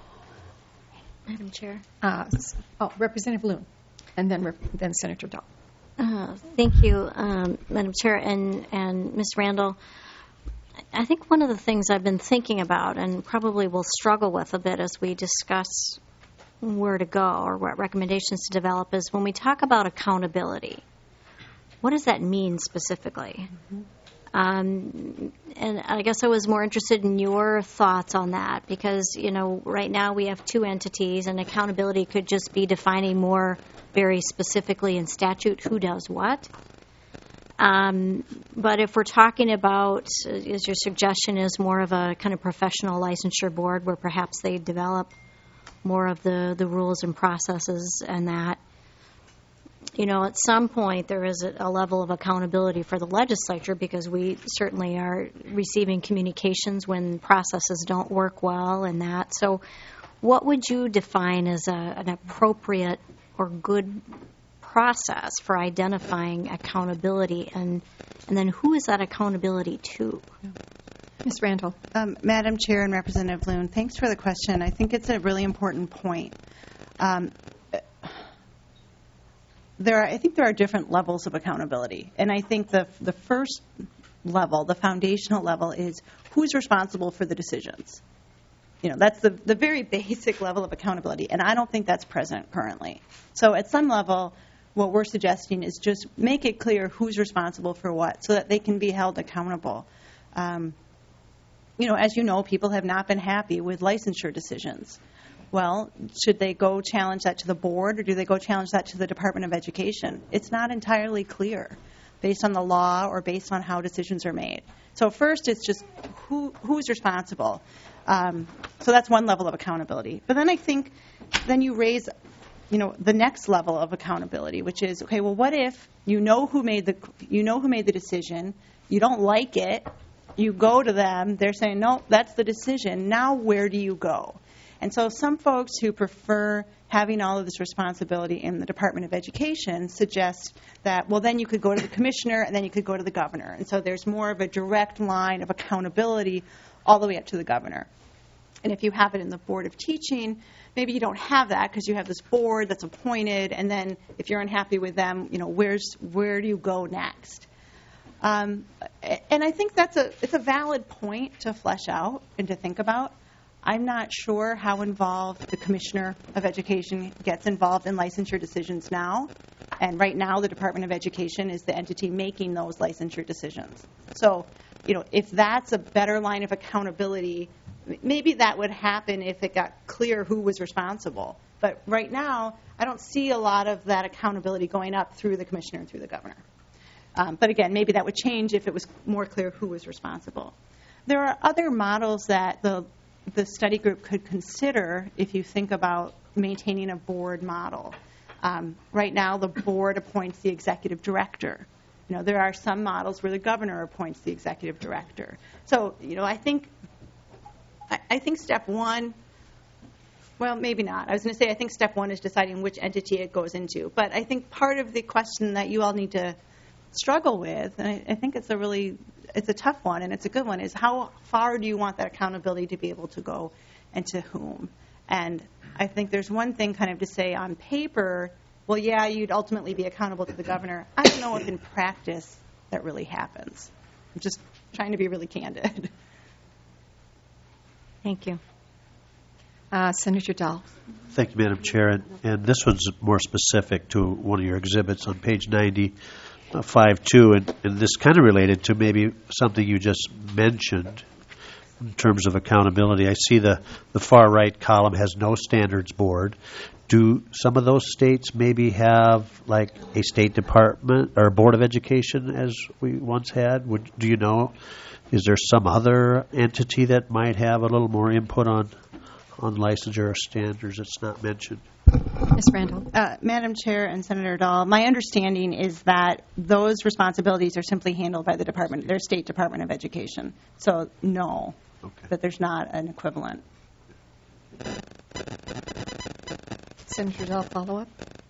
Madam Chair. Representative Loon, and then Senator Dahl. Thank you, Madam Chair and Ms. Randall. I think one of the things I've been thinking about and probably will struggle with a bit as we discuss where to go or what recommendations to develop is when we talk about accountability. What does that mean specifically? And I guess I was more interested in your thoughts on that because, right now we have two entities and accountability could just be defining more very specifically in statute who does what. But if we're talking about, as your suggestion is, more of a kind of professional licensure board where perhaps they develop more of the rules and processes and that, at some point there is a level of accountability for the legislature because we certainly are receiving communications when processes don't work well and that. So what would you define as an appropriate or good process for identifying accountability and then who is that accountability to? Ms. Randall. Madam Chair and Representative Loon, thanks for the question. I think it's a really important point. I think there are different levels of accountability. And I think the first level, the foundational level, is who's responsible for the decisions. That's the very basic level of accountability. And I don't think that's present currently. So at some level, what we're suggesting is just make it clear who's responsible for what so that they can be held accountable. As you know, people have not been happy with licensure decisions. Well, should they go challenge that to the board or do they go challenge that to the Department of Education? It's not entirely clear based on the law or based on how decisions are made. So first it's just who's responsible. So that's one level of accountability. But then I think then you raise the next level of accountability, which is, okay, well, what if you know who made the decision, you don't like it, you go to them, they're saying, no, that's the decision, now where do you go? And so some folks who prefer having all of this responsibility in the Department of Education suggest that, well, then you could go to the commissioner and then you could go to the governor. And so there's more of a direct line of accountability all the way up to the governor. And if you have it in the Board of Teaching, maybe you don't have that because you have this board that's appointed, and then if you're unhappy with them, where do you go next? And I think it's a valid point to flesh out and to think about. I'm not sure how involved the Commissioner of Education gets involved in licensure decisions now. And right now, the Department of Education is the entity making those licensure decisions. So, if that's a better line of accountability, maybe that would happen if it got clear who was responsible. But right now, I don't see a lot of that accountability going up through the Commissioner and through the Governor. But again, maybe that would change if it was more clear who was responsible. There are other models that the study group could consider if you think about maintaining a board model. Right now, the board appoints the executive director. There are some models where the governor appoints the executive director. So, I think step one, well, maybe not. I was going to say I think step one is deciding which entity it goes into. But I think part of the question that you all need to struggle with, and I think it's a tough one and it's a good one, is how far do you want that accountability to be able to go and to whom? And I think there's one thing kind of to say on paper, well, yeah, you'd ultimately be accountable to the governor. I don't know if in practice that really happens. I'm just trying to be really candid. Thank you. Senator Dahl. Thank you, Madam Chair. And this one's more specific to one of your exhibits on page 90. 5.2, and this kind of related to maybe something you just mentioned in terms of accountability. I see the far right column has no standards board. Do some of those states maybe have like a state department or board of education as we once had? Do you know? Is there some other entity that might have a little more input on licensure or standards that's not mentioned? Ms. Randall. Madam Chair and Senator Dahl, my understanding is that those responsibilities are simply handled by their State Department of Education. So, no, that there's not an equivalent. Senator Dahl, follow-up?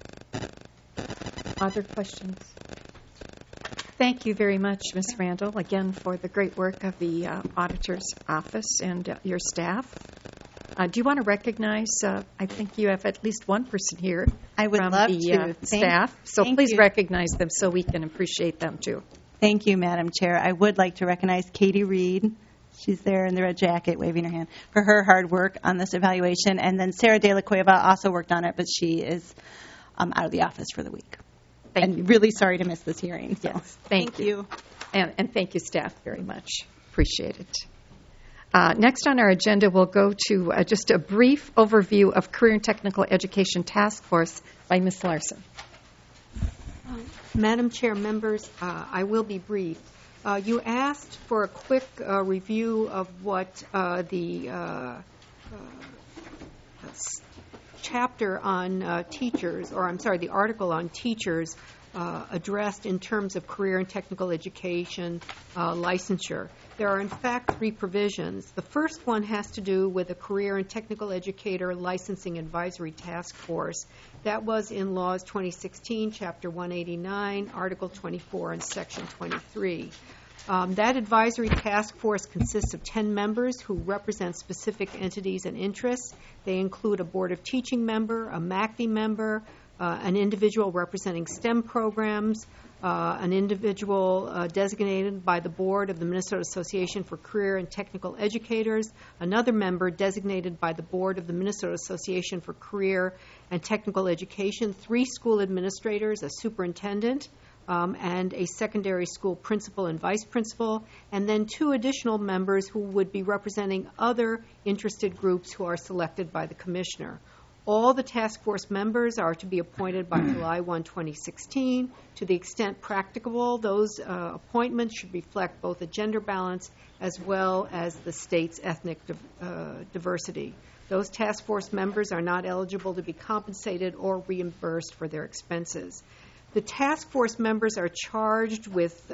Other questions? Thank you very much, Ms. Randall, again, for the great work of the Auditor's Office and your staff. Do you want to recognize, I think you have at least one person here I would from love the to. staff, so Thank please you. recognize them so we can appreciate them too. Thank you, Madam Chair. I would like to recognize Katie Reed. She's there in the red jacket waving her hand for her hard work on this evaluation. And then Sarah De La Cueva also worked on it, but she is out of the office for the week. Thank you. Really sorry to miss this hearing. So. Yes, thank you. And thank you, staff, very much. Appreciate it. Next on our agenda, we'll go to just a brief overview of Career and Technical Education Task Force by Ms. Larson. Madam Chair, members, I will be brief. You asked for a quick review of what the chapter on teachers, or I'm sorry, the article on teachers addressed in terms of career and technical education licensure. There are, in fact, 3 provisions. The first one has to do with a Career and Technical Educator Licensing Advisory Task Force. That was in Laws 2016, Chapter 189, Article 24, and Section 23. That advisory task force consists of 10 members who represent specific entities and interests. They include a Board of Teaching member, a MACD member, an individual representing STEM programs, an individual designated by the board of the Minnesota Association for Career and Technical Educators, another member designated by the board of the Minnesota Association for Career and Technical Education, 3 school administrators, a superintendent, and a secondary school principal and vice principal, and then 2 additional members who would be representing other interested groups who are selected by the commissioner. All the task force members are to be appointed by July 1, 2016. To the extent practicable, those appointments should reflect both a gender balance as well as the state's ethnic diversity. Those task force members are not eligible to be compensated or reimbursed for their expenses. The task force members are charged with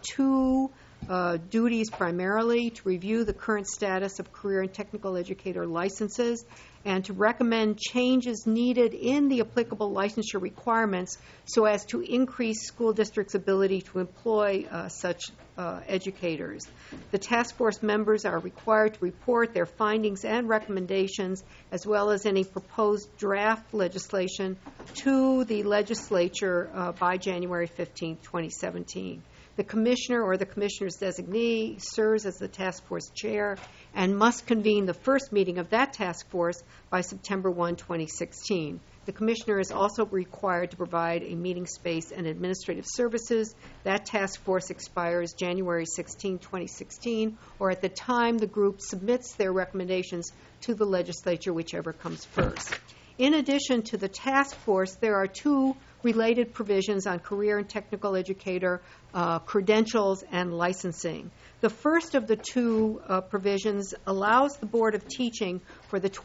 2 duties primarily: to review the current status of career and technical educator licenses and to recommend changes needed in the applicable licensure requirements so as to increase school districts' ability to employ such educators. The task force members are required to report their findings and recommendations as well as any proposed draft legislation to the legislature by January 15, 2017. The commissioner or the commissioner's designee serves as the task force chair and must convene the first meeting of that task force by September 1, 2016. The commissioner is also required to provide a meeting space and administrative services. That task force expires January 16, 2016, or at the time the group submits their recommendations to the legislature, whichever comes first. In addition to the task force, there are 2 related provisions on career and technical educator credentials and licensing. The first of the 2 provisions allows the Board of Teaching for the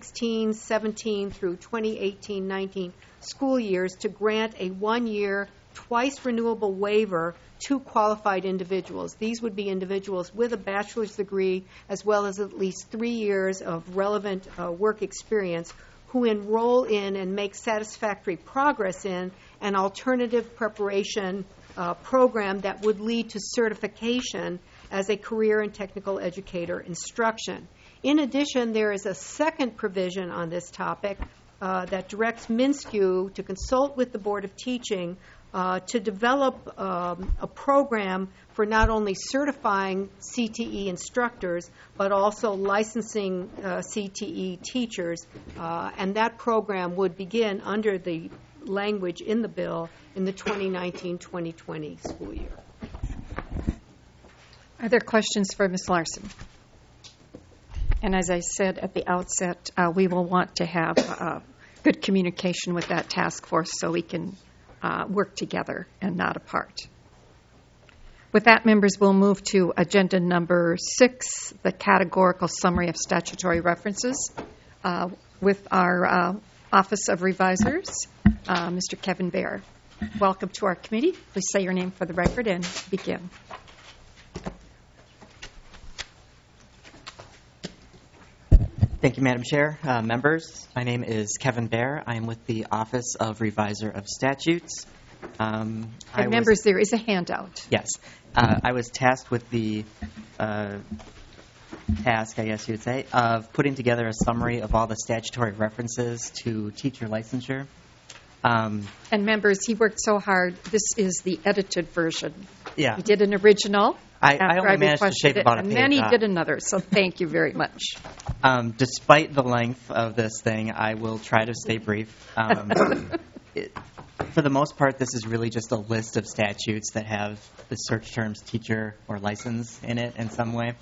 2016-17 through 2018-19 school years to grant a 1-year, twice renewable waiver to qualified individuals. These would be individuals with a bachelor's degree as well as at least 3 years of relevant work experience who enroll in and make satisfactory progress in an alternative preparation program that would lead to certification as a career and technical educator instruction. In addition, there is a second provision on this topic that directs MNSCU to consult with the Board of Teaching to develop a program for not only certifying CTE instructors, but also licensing CTE teachers. And that program would begin under the language in the bill in the 2019-2020 school year. Are there questions for Ms. Larson? And as I said at the outset, we will want to have good communication with that task force so we can work together and not apart. With that, members, we'll move to agenda number 6, the categorical summary of statutory references, with our Office of Revisers, Mr. Kevin Baer. Welcome to our committee. Please say your name for the record and begin. Thank you, Madam Chair. Members, my name is Kevin Baer. I am with the Office of Reviser of Statutes. Members, there is a handout. Yes. I was tasked with the task, I guess you would say, of putting together a summary of all the statutory references to teacher licensure. And members, he worked so hard. This is the edited version. Yeah. He did an original. I only managed to shave about a page and then he off. did another, so thank you very much. Despite the length of this thing, I will try to stay brief. For the most part, this is really just a list of statutes that have the search terms teacher or license in it in some way.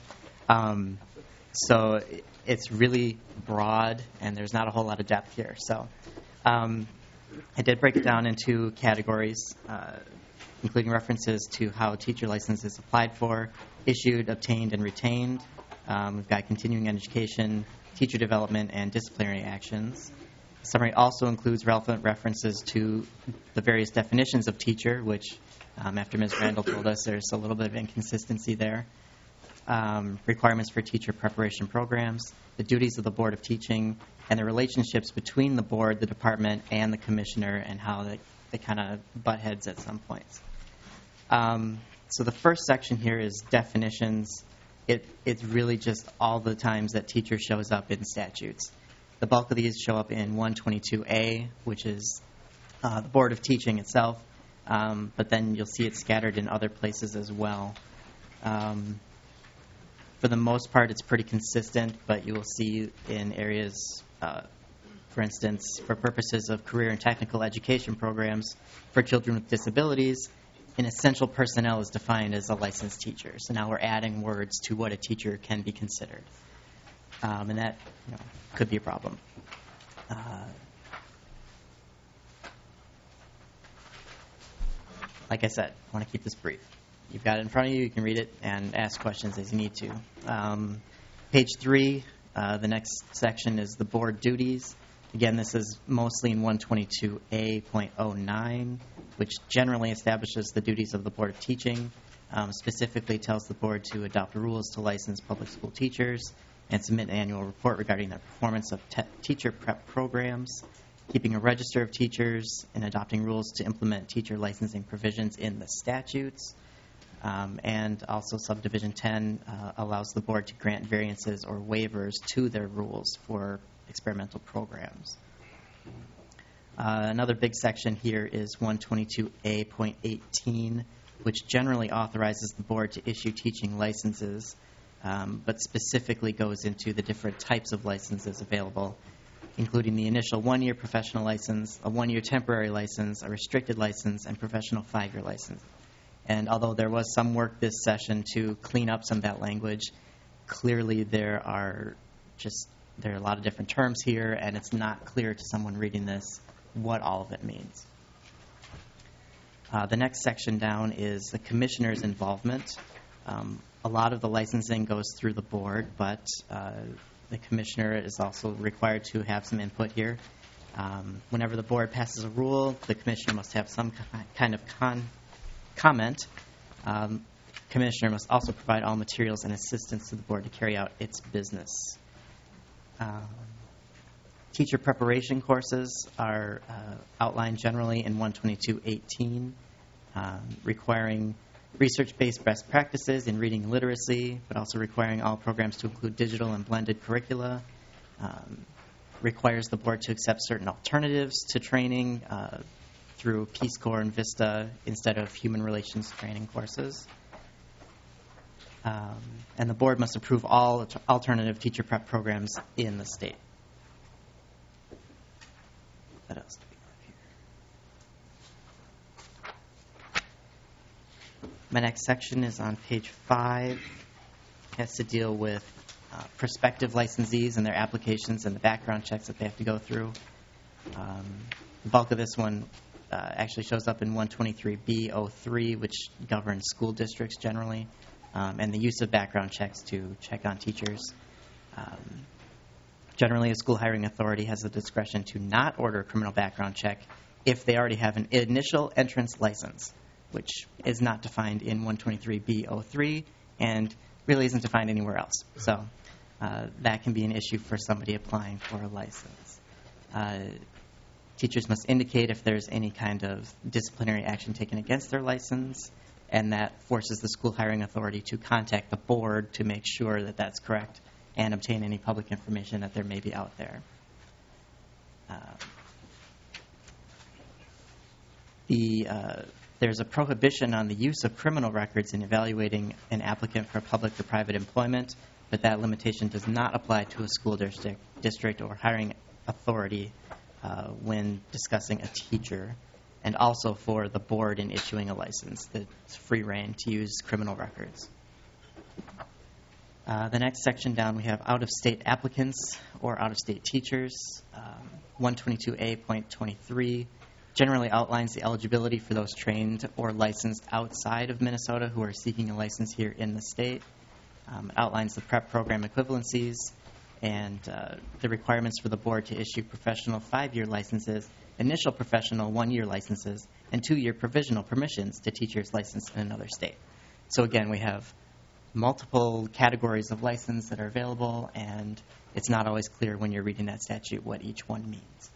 So it's really broad, and there's not a whole lot of depth here. So I did break it down into categories, including references to how teacher license is applied for, issued, obtained, and retained. We've got continuing education, teacher development, and disciplinary actions. The summary also includes relevant references to the various definitions of teacher, which, after Ms. Randall told us, there's a little bit of inconsistency there. Requirements for teacher preparation programs, the duties of the Board of Teaching, and the relationships between the board, the department, and the commissioner, and how they kind of butt heads at some points. So the first section here is definitions. It's really just all the times that teacher shows up in statutes. The bulk of these show up in 122A, which is the Board of Teaching itself, but then you'll see it scattered in other places as well. For the most part, it's pretty consistent, but you will see in areas, for instance, for purposes of career and technical education programs for children with disabilities, an essential personnel is defined as a licensed teacher. So now we're adding words to what a teacher can be considered. And that could be a problem. Like I said, I want to keep this brief. You've got it in front of you. You can read it and ask questions as you need to. Page 3, the next section is the board duties. Again, this is mostly in 122A.09, which generally establishes the duties of the Board of Teaching, specifically tells the board to adopt rules to license public school teachers and submit an annual report regarding the performance of teacher prep programs, keeping a register of teachers, and adopting rules to implement teacher licensing provisions in the statutes. And also Subdivision 10 allows the board to grant variances or waivers to their rules for experimental programs. Another big section here is 122A.18, which generally authorizes the board to issue teaching licenses, but specifically goes into the different types of licenses available, including the initial 1-year professional license, a 1-year temporary license, a restricted license, and professional 5-year license. And although there was some work this session to clean up some of that language, clearly there are a lot of different terms here, and it's not clear to someone reading this what all of it means. The next section down is the commissioner's involvement. A lot of the licensing goes through the board, but the commissioner is also required to have some input here. Whenever the board passes a rule, the commissioner must have some kind of comment. Commissioner must also provide all materials and assistance to the board to carry out its business. Teacher preparation courses are outlined generally in 122.18, requiring research-based best practices in reading and literacy, but also requiring all programs to include digital and blended curricula, requires the board to accept certain alternatives to training through Peace Corps and VISTA instead of human relations training courses. And the board must approve all alternative teacher prep programs in the state. What else do we have here? My next section is on page 5. It has to deal with prospective licensees and their applications and the background checks that they have to go through. The bulk of this one actually shows up in 123B.03, which governs school districts generally, and the use of background checks to check on teachers. Generally, a school hiring authority has the discretion to not order a criminal background check if they already have an initial entrance license, which is not defined in 123B.03 and really isn't defined anywhere else. So that can be an issue for somebody applying for a license. Teachers must indicate if there's any kind of disciplinary action taken against their license, and that forces the school hiring authority to contact the board to make sure that that's correct and obtain any public information that there may be out there. There's a prohibition on the use of criminal records in evaluating an applicant for public or private employment, but that limitation does not apply to a school district or hiring authority when discussing a teacher, and also for the board in issuing a license. That's free reign to use criminal records. The next section down, we have out-of-state applicants or out-of-state teachers. 122A.23 generally outlines the eligibility for those trained or licensed outside of Minnesota who are seeking a license here in the state. It outlines the prep program equivalencies and the requirements for the board to issue professional 5-year licenses, initial professional 1-year licenses, and 2-year provisional permissions to teachers licensed in another state. So again, we have multiple categories of license that are available, and it's not always clear when you're reading that statute what each one means.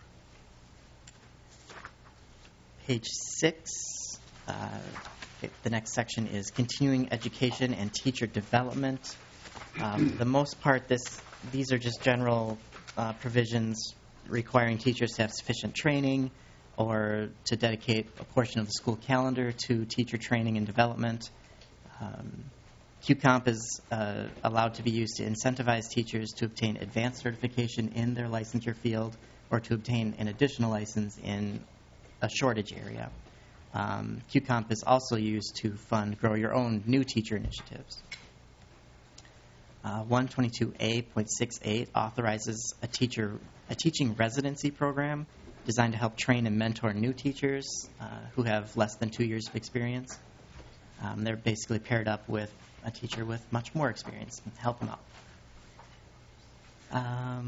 Page 6, the next section is continuing education and teacher development. The most part, these are just general provisions requiring teachers to have sufficient training or to dedicate a portion of the school calendar to teacher training and development. QComp is allowed to be used to incentivize teachers to obtain advanced certification in their licensure field or to obtain an additional license in a shortage area. QComp is also used to fund Grow Your Own new teacher initiatives. 122A.68 authorizes a teaching residency program designed to help train and mentor new teachers who have less than 2 years of experience. They're basically paired up with a teacher with much more experience and help them out.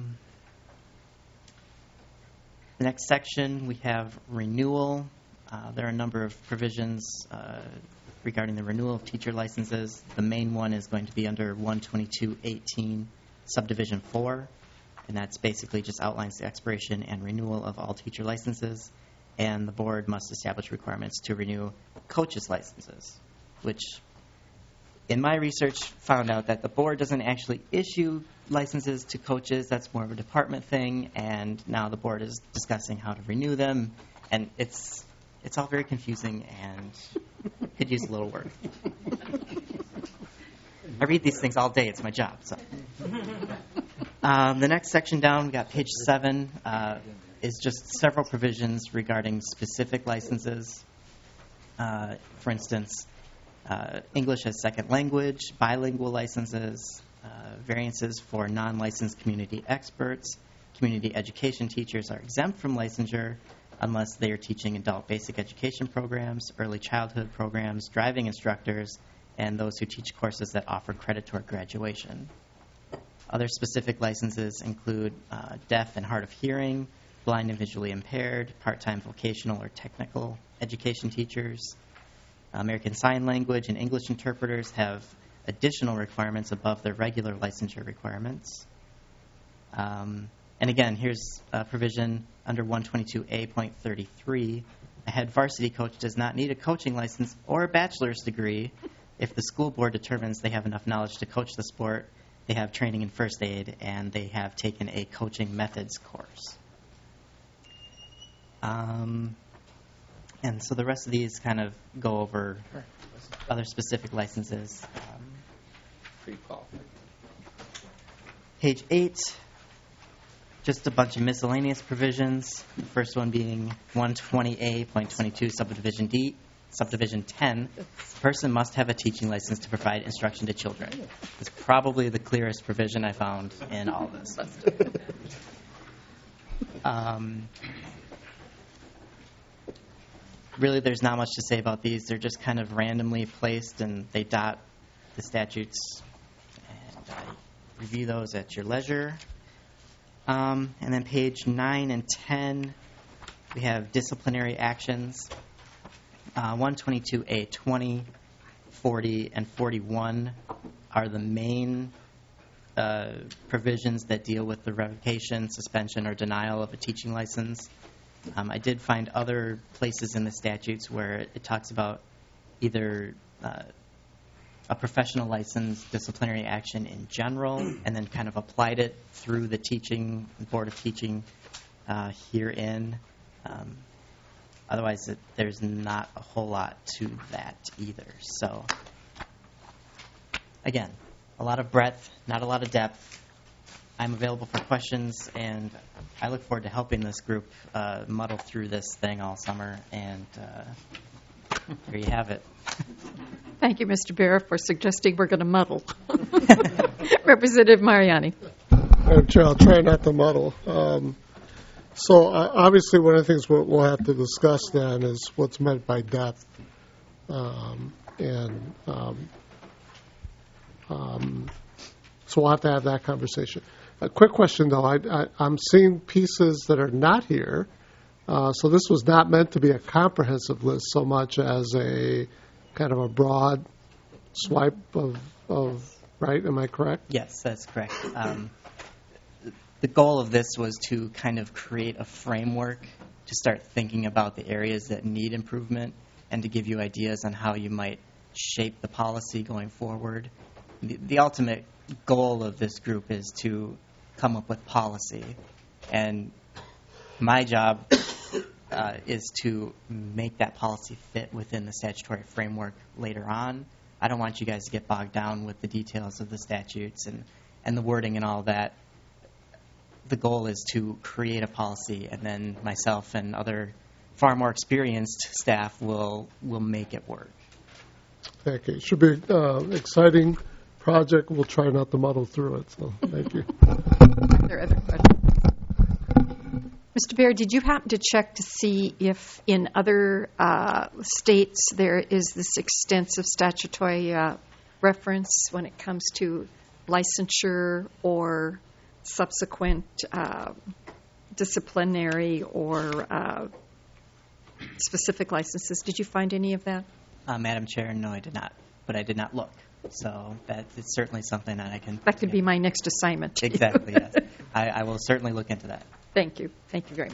The next section, we have renewal. There are a number of provisions regarding the renewal of teacher licenses. The main one is going to be under 122.18 subdivision 4, and that's basically just outlines the expiration and renewal of all teacher licenses, and the board must establish requirements to renew coaches' licenses, which in my research found out that the board doesn't actually issue licenses to coaches. That's more of a department thing, and now the board is discussing how to renew them, and it's all very confusing and could use a little work. I read these things all day. It's my job. So, the next section down, we got page 7, is just several provisions regarding specific licenses. For instance, English as second language, bilingual licenses, variances for non-licensed community experts. Community education teachers are exempt from licensure unless they are teaching adult basic education programs, early childhood programs, driving instructors, and those who teach courses that offer credit toward graduation. Other specific licenses include deaf and hard of hearing, blind and visually impaired, part-time vocational or technical education teachers. American Sign Language and English interpreters have additional requirements above their regular licensure requirements. And again, here's a provision under 122A.33. A head varsity coach does not need a coaching license or a bachelor's degree if the school board determines they have enough knowledge to coach the sport, they have training in first aid, and they have taken a coaching methods course. And so the rest of these kind of go over other specific licenses. Page 8, just a bunch of miscellaneous provisions. The first one being 120A.22 subdivision 10. The person must have a teaching license to provide instruction to children. It's probably the clearest provision I found in all of this. Really, there's not much to say about these. They're just kind of randomly placed, and they dot the statutes. And review those at your leisure. And then page 9 and 10, we have disciplinary actions. 122A, 20, 40, and 41 are the main provisions that deal with the revocation, suspension, or denial of a teaching license. I did find other places in the statutes where it talks about either a professional license disciplinary action in general, and then kind of applied it through the teaching Board of Teaching herein. Otherwise, there's not a whole lot to that either. So, again, a lot of breadth, not a lot of depth. I'm available for questions, and I look forward to helping this group muddle through this thing all summer, and there you have it. Thank you, Mr. Bear, for suggesting we're going to muddle. Representative Mariani. Madam Chair, I'll try not to muddle. So obviously one of the things we'll have to discuss then is what's meant by depth. So we'll have to have that conversation. A quick question, though. I'm seeing pieces that are not here. So this was not meant to be a comprehensive list so much as a kind of a broad swipe of right? Am I correct? Yes, that's correct. The goal of this was to kind of create a framework to start thinking about the areas that need improvement and to give you ideas on how you might shape the policy going forward. The ultimate goal of this group is to come up with policy, and my job is to make that policy fit within the statutory framework later on. I don't want you guys to get bogged down with the details of the statutes and the wording and all that. The goal is to create a policy, and then myself and other far more experienced staff will make it work. Thank you. It should be an exciting project. We'll try not to muddle through it. So thank you. Are there other questions? Mr. Baer, did you happen to check to see if in other states there is this extensive statutory reference when it comes to licensure or subsequent disciplinary or specific licenses? Did you find any of that? Madam Chair, no, I did not. But I did not look. So that is certainly something that I can... That could be my next assignment to Exactly, you. yes. I will certainly look into that. Thank you. Thank you very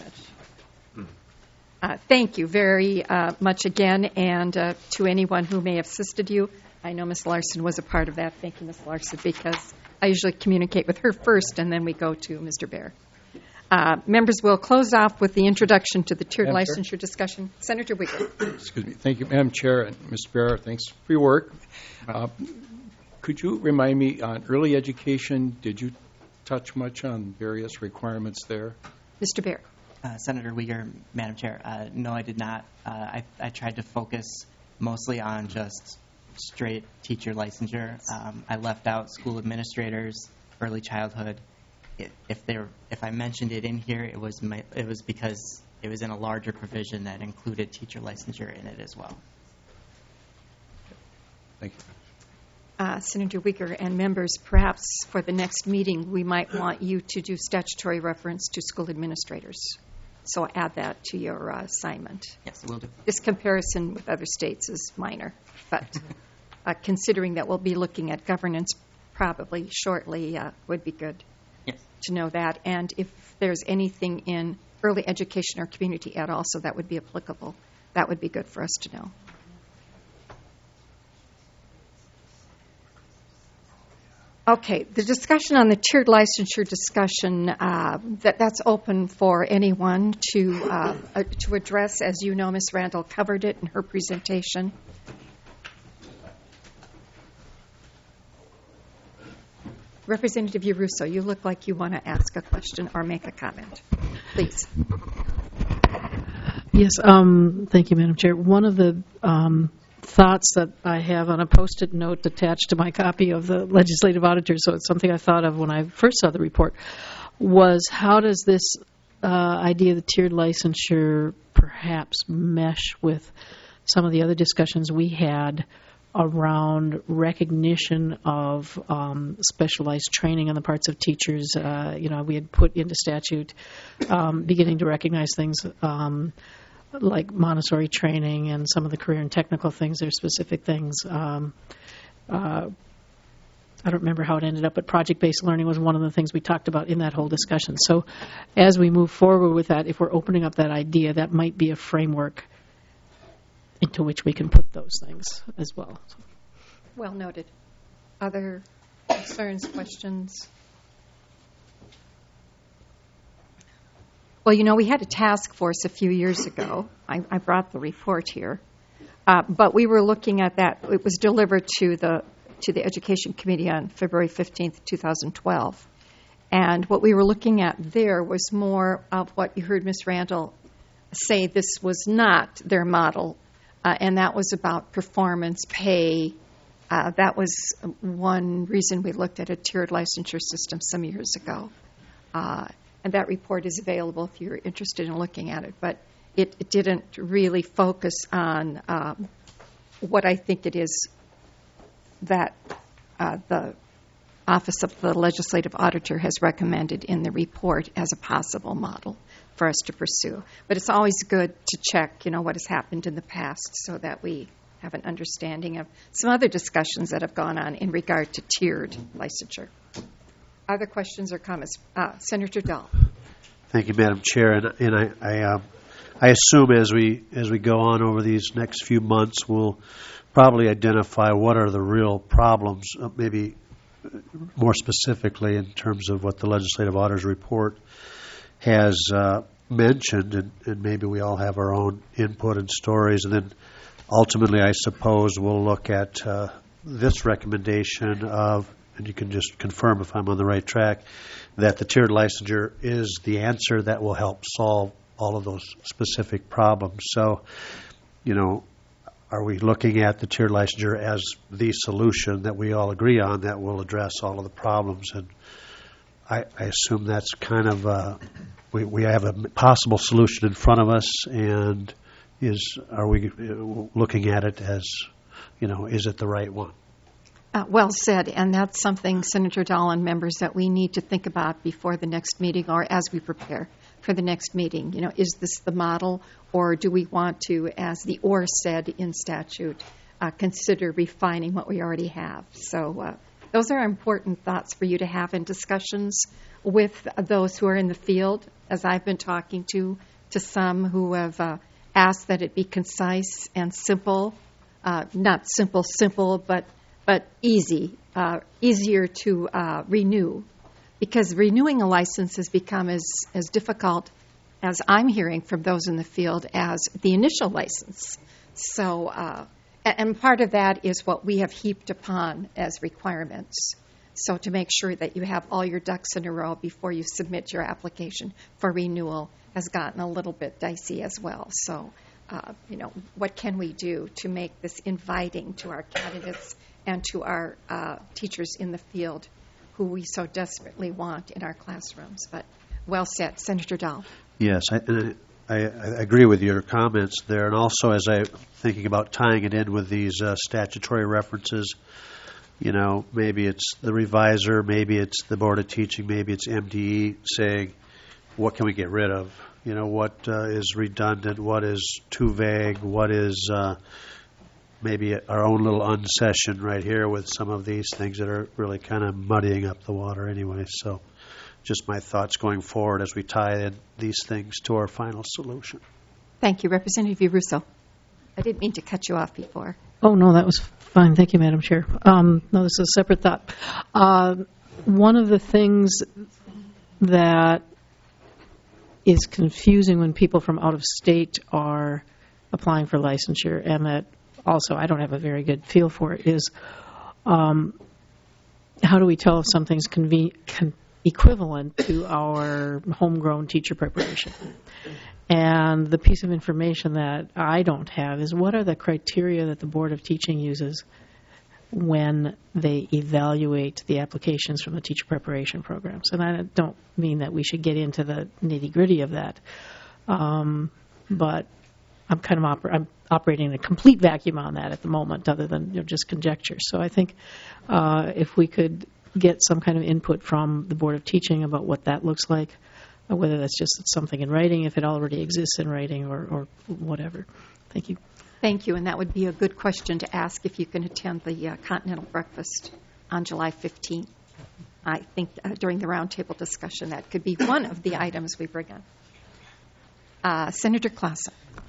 much. Thank you very much again, and to anyone who may have assisted you. I know Ms. Larson was a part of that. Thank you, Ms. Larson, because I usually communicate with her first, and then we go to Mr. Baer. Members will close off with the introduction to the tiered licensure discussion. Senator Wiggler. Excuse me. Thank you, Madam Chair, and Mr. Baer, thanks for your work. Could you remind me on early education, did you touch much on various requirements there? Mr. Baer. Senator Uyghur, Madam Chair, no, I did not. I tried to focus mostly on just straight teacher licensure. I left out school administrators, early childhood. If I mentioned it in here, it was because it was in a larger provision that included teacher licensure in it as well. Thank you. Senator Uyghur and members, perhaps for the next meeting, we might want you to do statutory reference to school administrators. So add that to your assignment. Yes, we'll do. This comparison with other states is minor, but considering that we'll be looking at governance probably shortly, would be good to know that. And if there's anything in early education or community ed also that would be applicable, that would be good for us to know. Okay, the discussion on the tiered licensure discussion, that's open for anyone to address. As you know, Ms. Randall covered it in her presentation. Representative Yaruso, you look like you want to ask a question or make a comment. Please. Yes, thank you, Madam Chair. One of the thoughts that I have on a Post-it note attached to my copy of the legislative auditor, so it's something I thought of when I first saw the report, was how does this idea of the tiered licensure perhaps mesh with some of the other discussions we had around recognition of specialized training on the parts of teachers. We had put into statute beginning to recognize things like Montessori training and some of the career and technical things. There are specific things. I don't remember how it ended up, but project-based learning was one of the things we talked about in that whole discussion. So as we move forward with that, if we're opening up that idea, that might be a framework into which we can put those things as well. Well noted. Other concerns, questions? Well, we had a task force a few years ago. I brought the report here. But we were looking at that. It was delivered to the Education Committee on February 15th, 2012. And what we were looking at there was more of what you heard Ms. Randall say this was not their model, and that was about performance pay. That was one reason we looked at a tiered licensure system some years ago. And that report is available if you're interested in looking at it. But it didn't really focus on what I think it is that the Office of the Legislative Auditor has recommended in the report as a possible model for us to pursue. But it's always good to check, what has happened in the past so that we have an understanding of some other discussions that have gone on in regard to tiered licensure. Other questions or comments? Senator Dahl. Thank you, Madam Chair. And I assume as we go on over these next few months, we'll probably identify what are the real problems, maybe more specifically in terms of what the Legislative Auditor's Report has mentioned, and maybe we all have our own input and stories. And then ultimately, I suppose we'll look at this recommendation of, and you can just confirm if I'm on the right track, that the tiered licensure is the answer that will help solve all of those specific problems. So, are we looking at the tiered licensure as the solution that we all agree on that will address all of the problems? And I assume that's kind of, we have a possible solution in front of us, and are we looking at it as, is it the right one? Well said, and that's something, Senator Dahl and members, that we need to think about before the next meeting or as we prepare for the next meeting. Is this the model, or do we want to, as the or said in statute, consider refining what we already have? So those are important thoughts for you to have in discussions with those who are in the field, as I've been talking to some who have asked that it be concise and simple, not simple, but easier to renew, because renewing a license has become as difficult, as I'm hearing from those in the field, as the initial license. So, and part of that is what we have heaped upon as requirements. So to make sure that you have all your ducks in a row before you submit your application for renewal has gotten a little bit dicey as well. So, what can we do to make this inviting to our candidates and to our teachers in the field who we so desperately want in our classrooms? But well said. Senator Dahl. Yes, I agree with your comments there. And also, as I'm thinking about tying it in with these statutory references, maybe it's the reviser, maybe it's the Board of Teaching, maybe it's MDE saying, what can we get rid of? What is redundant, what is too vague, what is maybe our own little unsession right here with some of these things that are really kind of muddying up the water anyway. So just my thoughts going forward as we tie in these things to our final solution. Thank you. Representative Russo. I didn't mean to cut you off before. Oh, no, that was fine. Thank you, Madam Chair. No, this is a separate thought. One of the things that is confusing when people from out of state are applying for licensure, and that also I don't have a very good feel for it, is how do we tell if something's equivalent to our homegrown teacher preparation? And the piece of information that I don't have is what are the criteria that the Board of Teaching uses when they evaluate the applications from the teacher preparation programs. And I don't mean that we should get into the nitty-gritty of that, but I'm kind of I'm operating in a complete vacuum on that at the moment, other than just conjecture. So I think if we could get some kind of input from the Board of Teaching about what that looks like, or whether that's just something in writing, if it already exists in writing, or whatever. Thank you. Thank you, and that would be a good question to ask if you can attend the Continental Breakfast on July 15th. I think during the roundtable discussion that could be one of the items we bring up. Senator Clausen.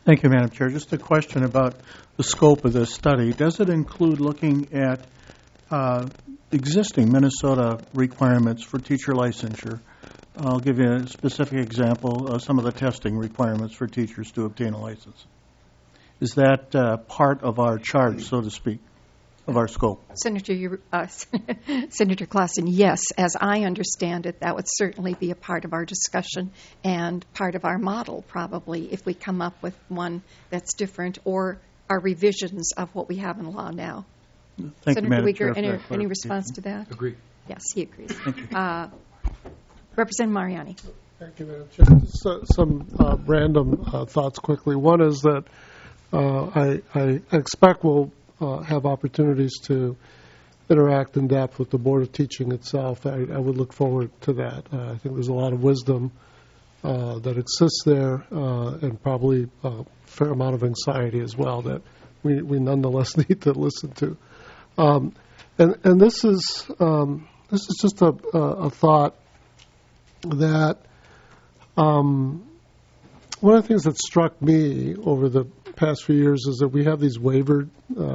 Thank you, Madam Chair. Just a question about the scope of this study. Does it include looking at existing Minnesota requirements for teacher licensure? I'll give you a specific example, some of the testing requirements for teachers to obtain a license. Is that part of our charge, so to speak, of our scope? Senator Clausen, yes. As I understand it, that would certainly be a part of our discussion and part of our model, probably, if we come up with one that's different or our revisions of what we have in law now. Thank Senator you, Madam Uyghur, Chair, any response to that? Agree. Yes, he agrees. Representative Mariani. Thank you, Madam Chair. Just some random thoughts quickly. One is that I expect we'll have opportunities to interact in depth with the Board of Teaching itself. I would look forward to that. I think there's a lot of wisdom that exists there and probably a fair amount of anxiety as well that we nonetheless need to listen to. And this is just a thought that one of the things that struck me over the past few years is that we have these waivered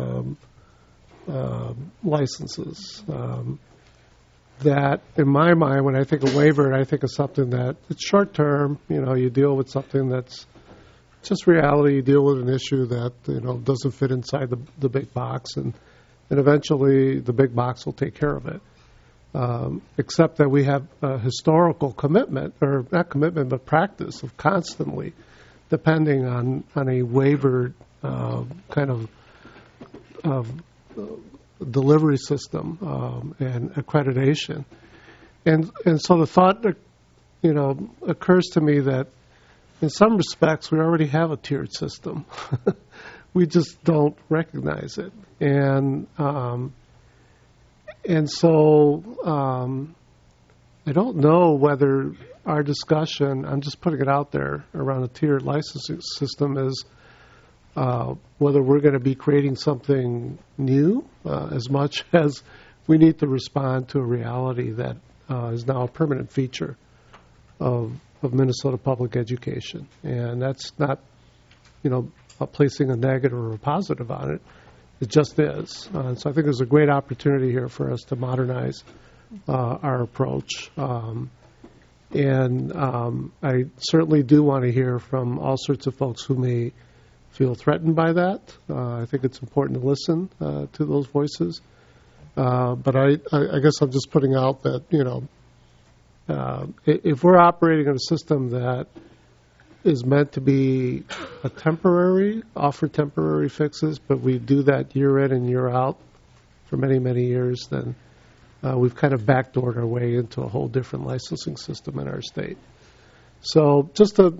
licenses that, in my mind, when I think of waivered, I think of something that it's short term. You deal with something that's just reality. You deal with an issue that doesn't fit inside the big box, and eventually the big box will take care of it. Except that we have a historical commitment, or not commitment, but practice of constantly depending on a waivered kind of delivery system and accreditation. And so the thought, occurs to me that in some respects we already have a tiered system. We just don't recognize it. And so I don't know whether our discussion, I'm just putting it out there, around a tiered licensing system is whether we're going to be creating something new as much as we need to respond to a reality that is now a permanent feature of Minnesota public education. And that's not, placing a negative or a positive on it. It just is. So I think there's a great opportunity here for us to modernize our approach. And I certainly do want to hear from all sorts of folks who may feel threatened by that. I think it's important to listen to those voices. But I guess I'm just putting out that, if we're operating in a system that is meant to be a offer temporary fixes, but we do that year in and year out for many, many years, then we've kind of backdoored our way into a whole different licensing system in our state. So just a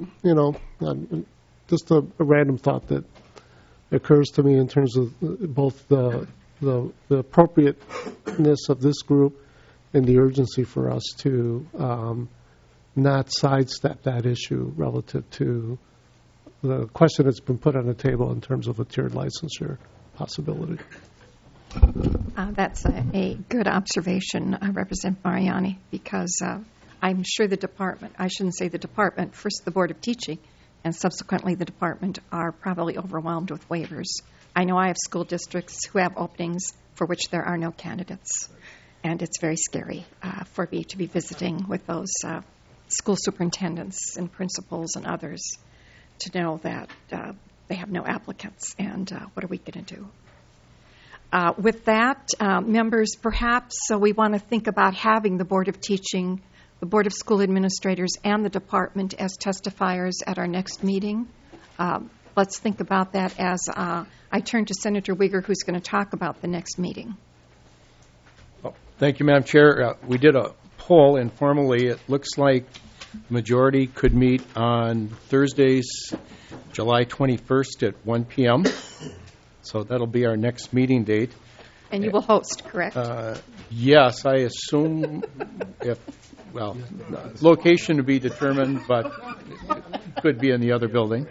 random thought that occurs to me in terms of both the appropriateness of this group and the urgency for us to not sidestep that issue relative to the question that's been put on the table in terms of a tiered licensure possibility. That's a good observation, Representative Mariani, because I'm sure the department, I shouldn't say the department, first the Board of Teaching, and subsequently the department are probably overwhelmed with waivers. I know I have school districts who have openings for which there are no candidates, and it's very scary for me to be visiting with those school superintendents and principals and others to know that they have no applicants, and what are we going to do? With that, members, perhaps we want to think about having the Board of Teaching, the Board of School Administrators, and the department as testifiers at our next meeting. Let's think about that as I turn to Senator Uyghur, who's going to talk about the next meeting. Well, thank you, Madam Chair. We did a poll informally. It looks like the majority could meet on Thursdays, July 21st at 1 p.m., so that'll be our next meeting date. And you will host, correct? Yes, I assume location to be determined, but it could be in the other building.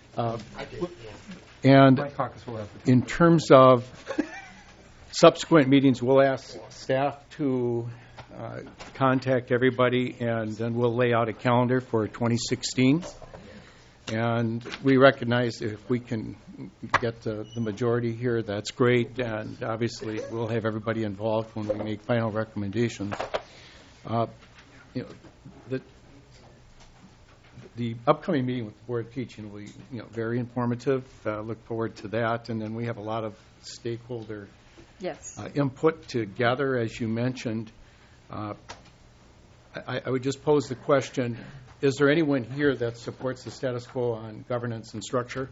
And in terms of subsequent meetings, we'll ask staff to contact everybody, and then we'll lay out a calendar for 2016. And we recognize if we can get the majority here, that's great. And obviously, we'll have everybody involved when we make final recommendations. The upcoming meeting with the Board of Teaching will be very informative. Look forward to that. And then we have a lot of stakeholder input to gather, as you mentioned. I would just pose the question, is there anyone here that supports the status quo on governance and structure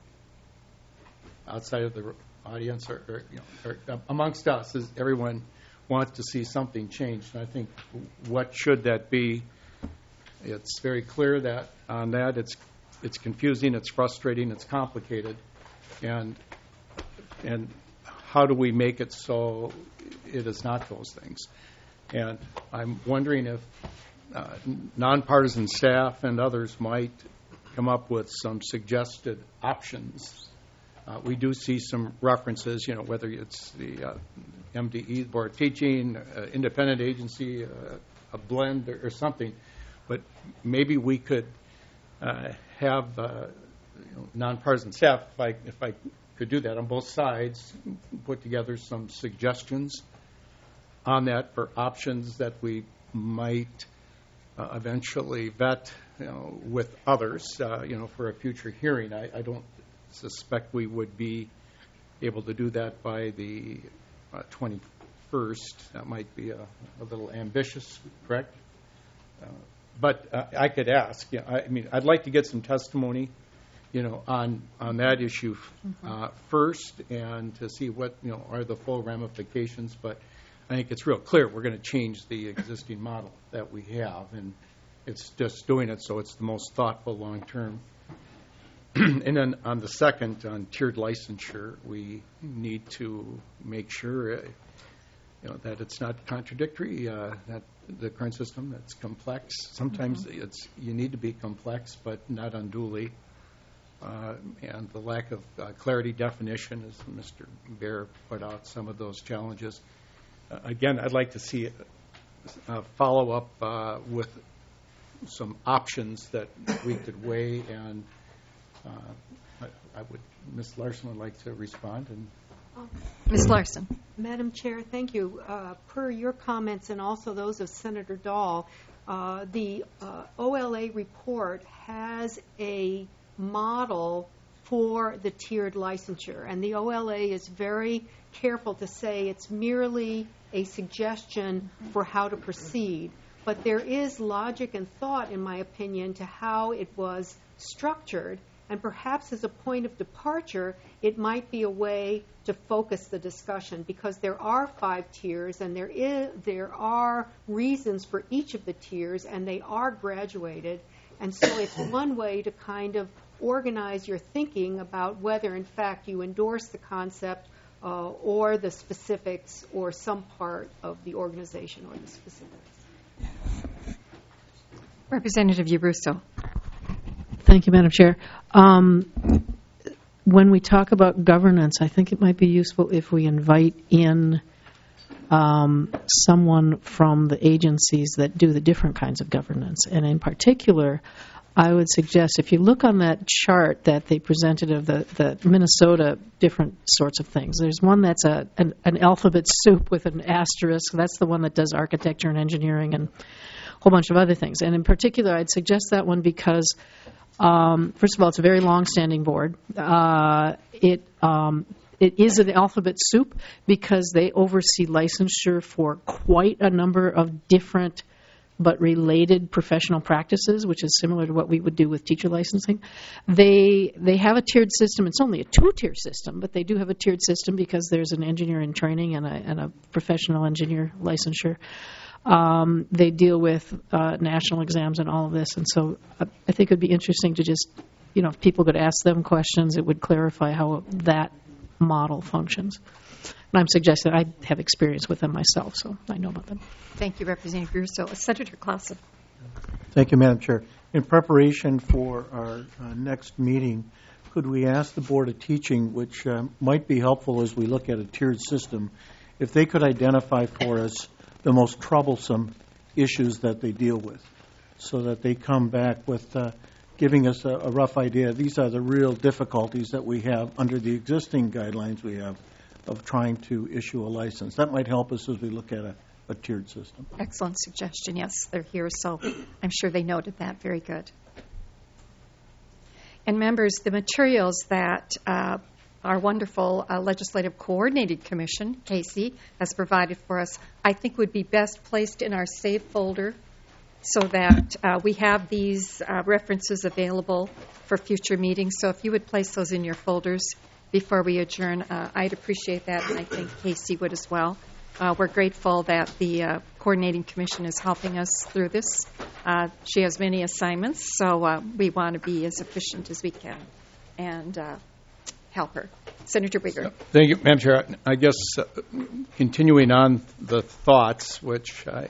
outside of the audience or amongst us? Is everyone wants to see something changed? And I think what should that be? It's very clear that on that it's confusing, it's frustrating, it's complicated, and how do we make it so it is not those things? And I'm wondering if nonpartisan staff and others might come up with some suggested options. We do see some references, whether it's the MDE, Board of Teaching, independent agency, a blend or something. But maybe we could have nonpartisan staff, if I could do that on both sides, put together some suggestions on that for options that we might eventually vet with others for a future hearing. I don't suspect we would be able to do that by the 21st. That might be a little ambitious, correct? But I could ask. I'd like to get some testimony, on that issue first, and to see what are the full ramifications. But I think it's real clear we're going to change the existing model that we have, and it's just doing it so it's the most thoughtful long term. And then on the second, on tiered licensure, we need to make sure that it's not contradictory, that the current system that's complex. Sometimes you need to be complex, but not unduly. And the lack of clarity definition, as Mr. Baer put out, some of those challenges. Again, I'd like to see a follow-up with some options that we could weigh, and Ms. Larson would like to respond. Ms. Larson. Madam Chair, thank you. Per your comments and also those of Senator Dahl, the OLA report has a model for the tiered licensure, and the OLA is very careful to say it's merely a suggestion for how to proceed. But there is logic and thought, in my opinion, to how it was structured, and perhaps as a point of departure, it might be a way to focus the discussion, because there are 5 tiers, and there are reasons for each of the tiers, and they are graduated. And so it's one way to kind of organize your thinking about whether, in fact, you endorse the concept or the specifics or some part of the organization or the specifics. Representative Yaruso. Thank you, Madam Chair. When we talk about governance, I think it might be useful if we invite in someone from the agencies that do the different kinds of governance. And in particular, I would suggest if you look on that chart that they presented of the Minnesota different sorts of things, there's one that's an alphabet soup with an asterisk. That's the one that does architecture and engineering and a whole bunch of other things. And in particular, I'd suggest that one because, first of all, it's a very long-standing board. It is an alphabet soup because they oversee licensure for quite a number of different but related professional practices, which is similar to what we would do with teacher licensing. They have a tiered system. It's only a 2-tier system, but they do have a tiered system because there's an engineer in training and a professional engineer licensure. They deal with national exams and all of this, and so I think it would be interesting to just, if people could ask them questions, it would clarify how that model functions. And I'm suggesting I have experience with them myself, so I know about them. Thank you, Representative Russo. Senator Clausen. Thank you, Madam Chair. In preparation for our next meeting, could we ask the Board of Teaching, which might be helpful as we look at a tiered system, if they could identify for us the most troublesome issues that they deal with, so that they come back with giving us a rough idea. These are the real difficulties that we have under the existing guidelines we have of trying to issue a license. That might help us as we look at a tiered system. Excellent suggestion. Yes, they're here, so I'm sure they noted that. Very good. And members, the materials that our wonderful Legislative Coordinating Commission, Casey, has provided for us, I think would be best placed in our SAVE folder so that we have these references available for future meetings. So if you would place those in your folders before we adjourn, I'd appreciate that, and I think Casey would as well. We're grateful that the Coordinating Commission is helping us through this. She has many assignments, so we want to be as efficient as we can and help her. Senator Uyghur. Thank you, Madam Chair. I guess continuing on the thoughts, which I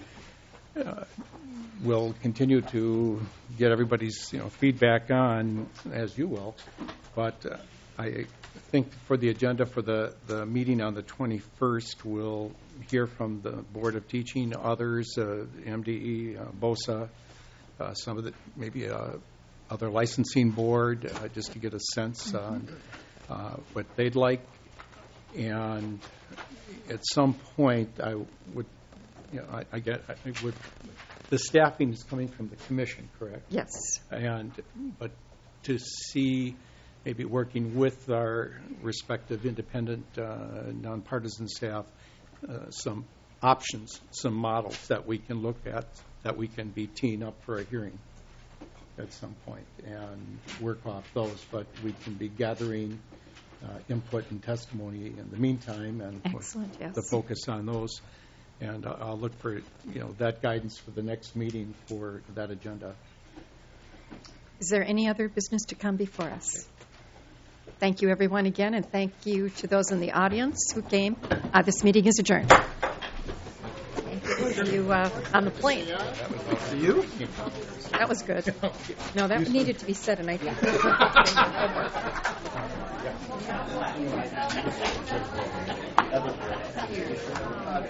will continue to get everybody's feedback on, as you will, but I think for the agenda for the meeting on the 21st, we'll hear from the Board of Teaching, others, MDE, BOSA, some of the maybe other licensing board, just to get a sense on what they'd like. And at some point, I would, the staffing is coming from the commission, correct? Yes. But to see maybe working with our respective independent, nonpartisan staff, some options, some models that we can look at, that we can be teeing up for a hearing at some point and work off those. But we can be gathering input and testimony in the meantime, and excellent, yes, the focus on those. And I'll look for that guidance for the next meeting for that agenda. Is there any other business to come before us? Thank you, everyone, again, and thank you to those in the audience who came. This meeting is adjourned. Thank you on the plane. To you? That was good. No, that needed to be said, and I think.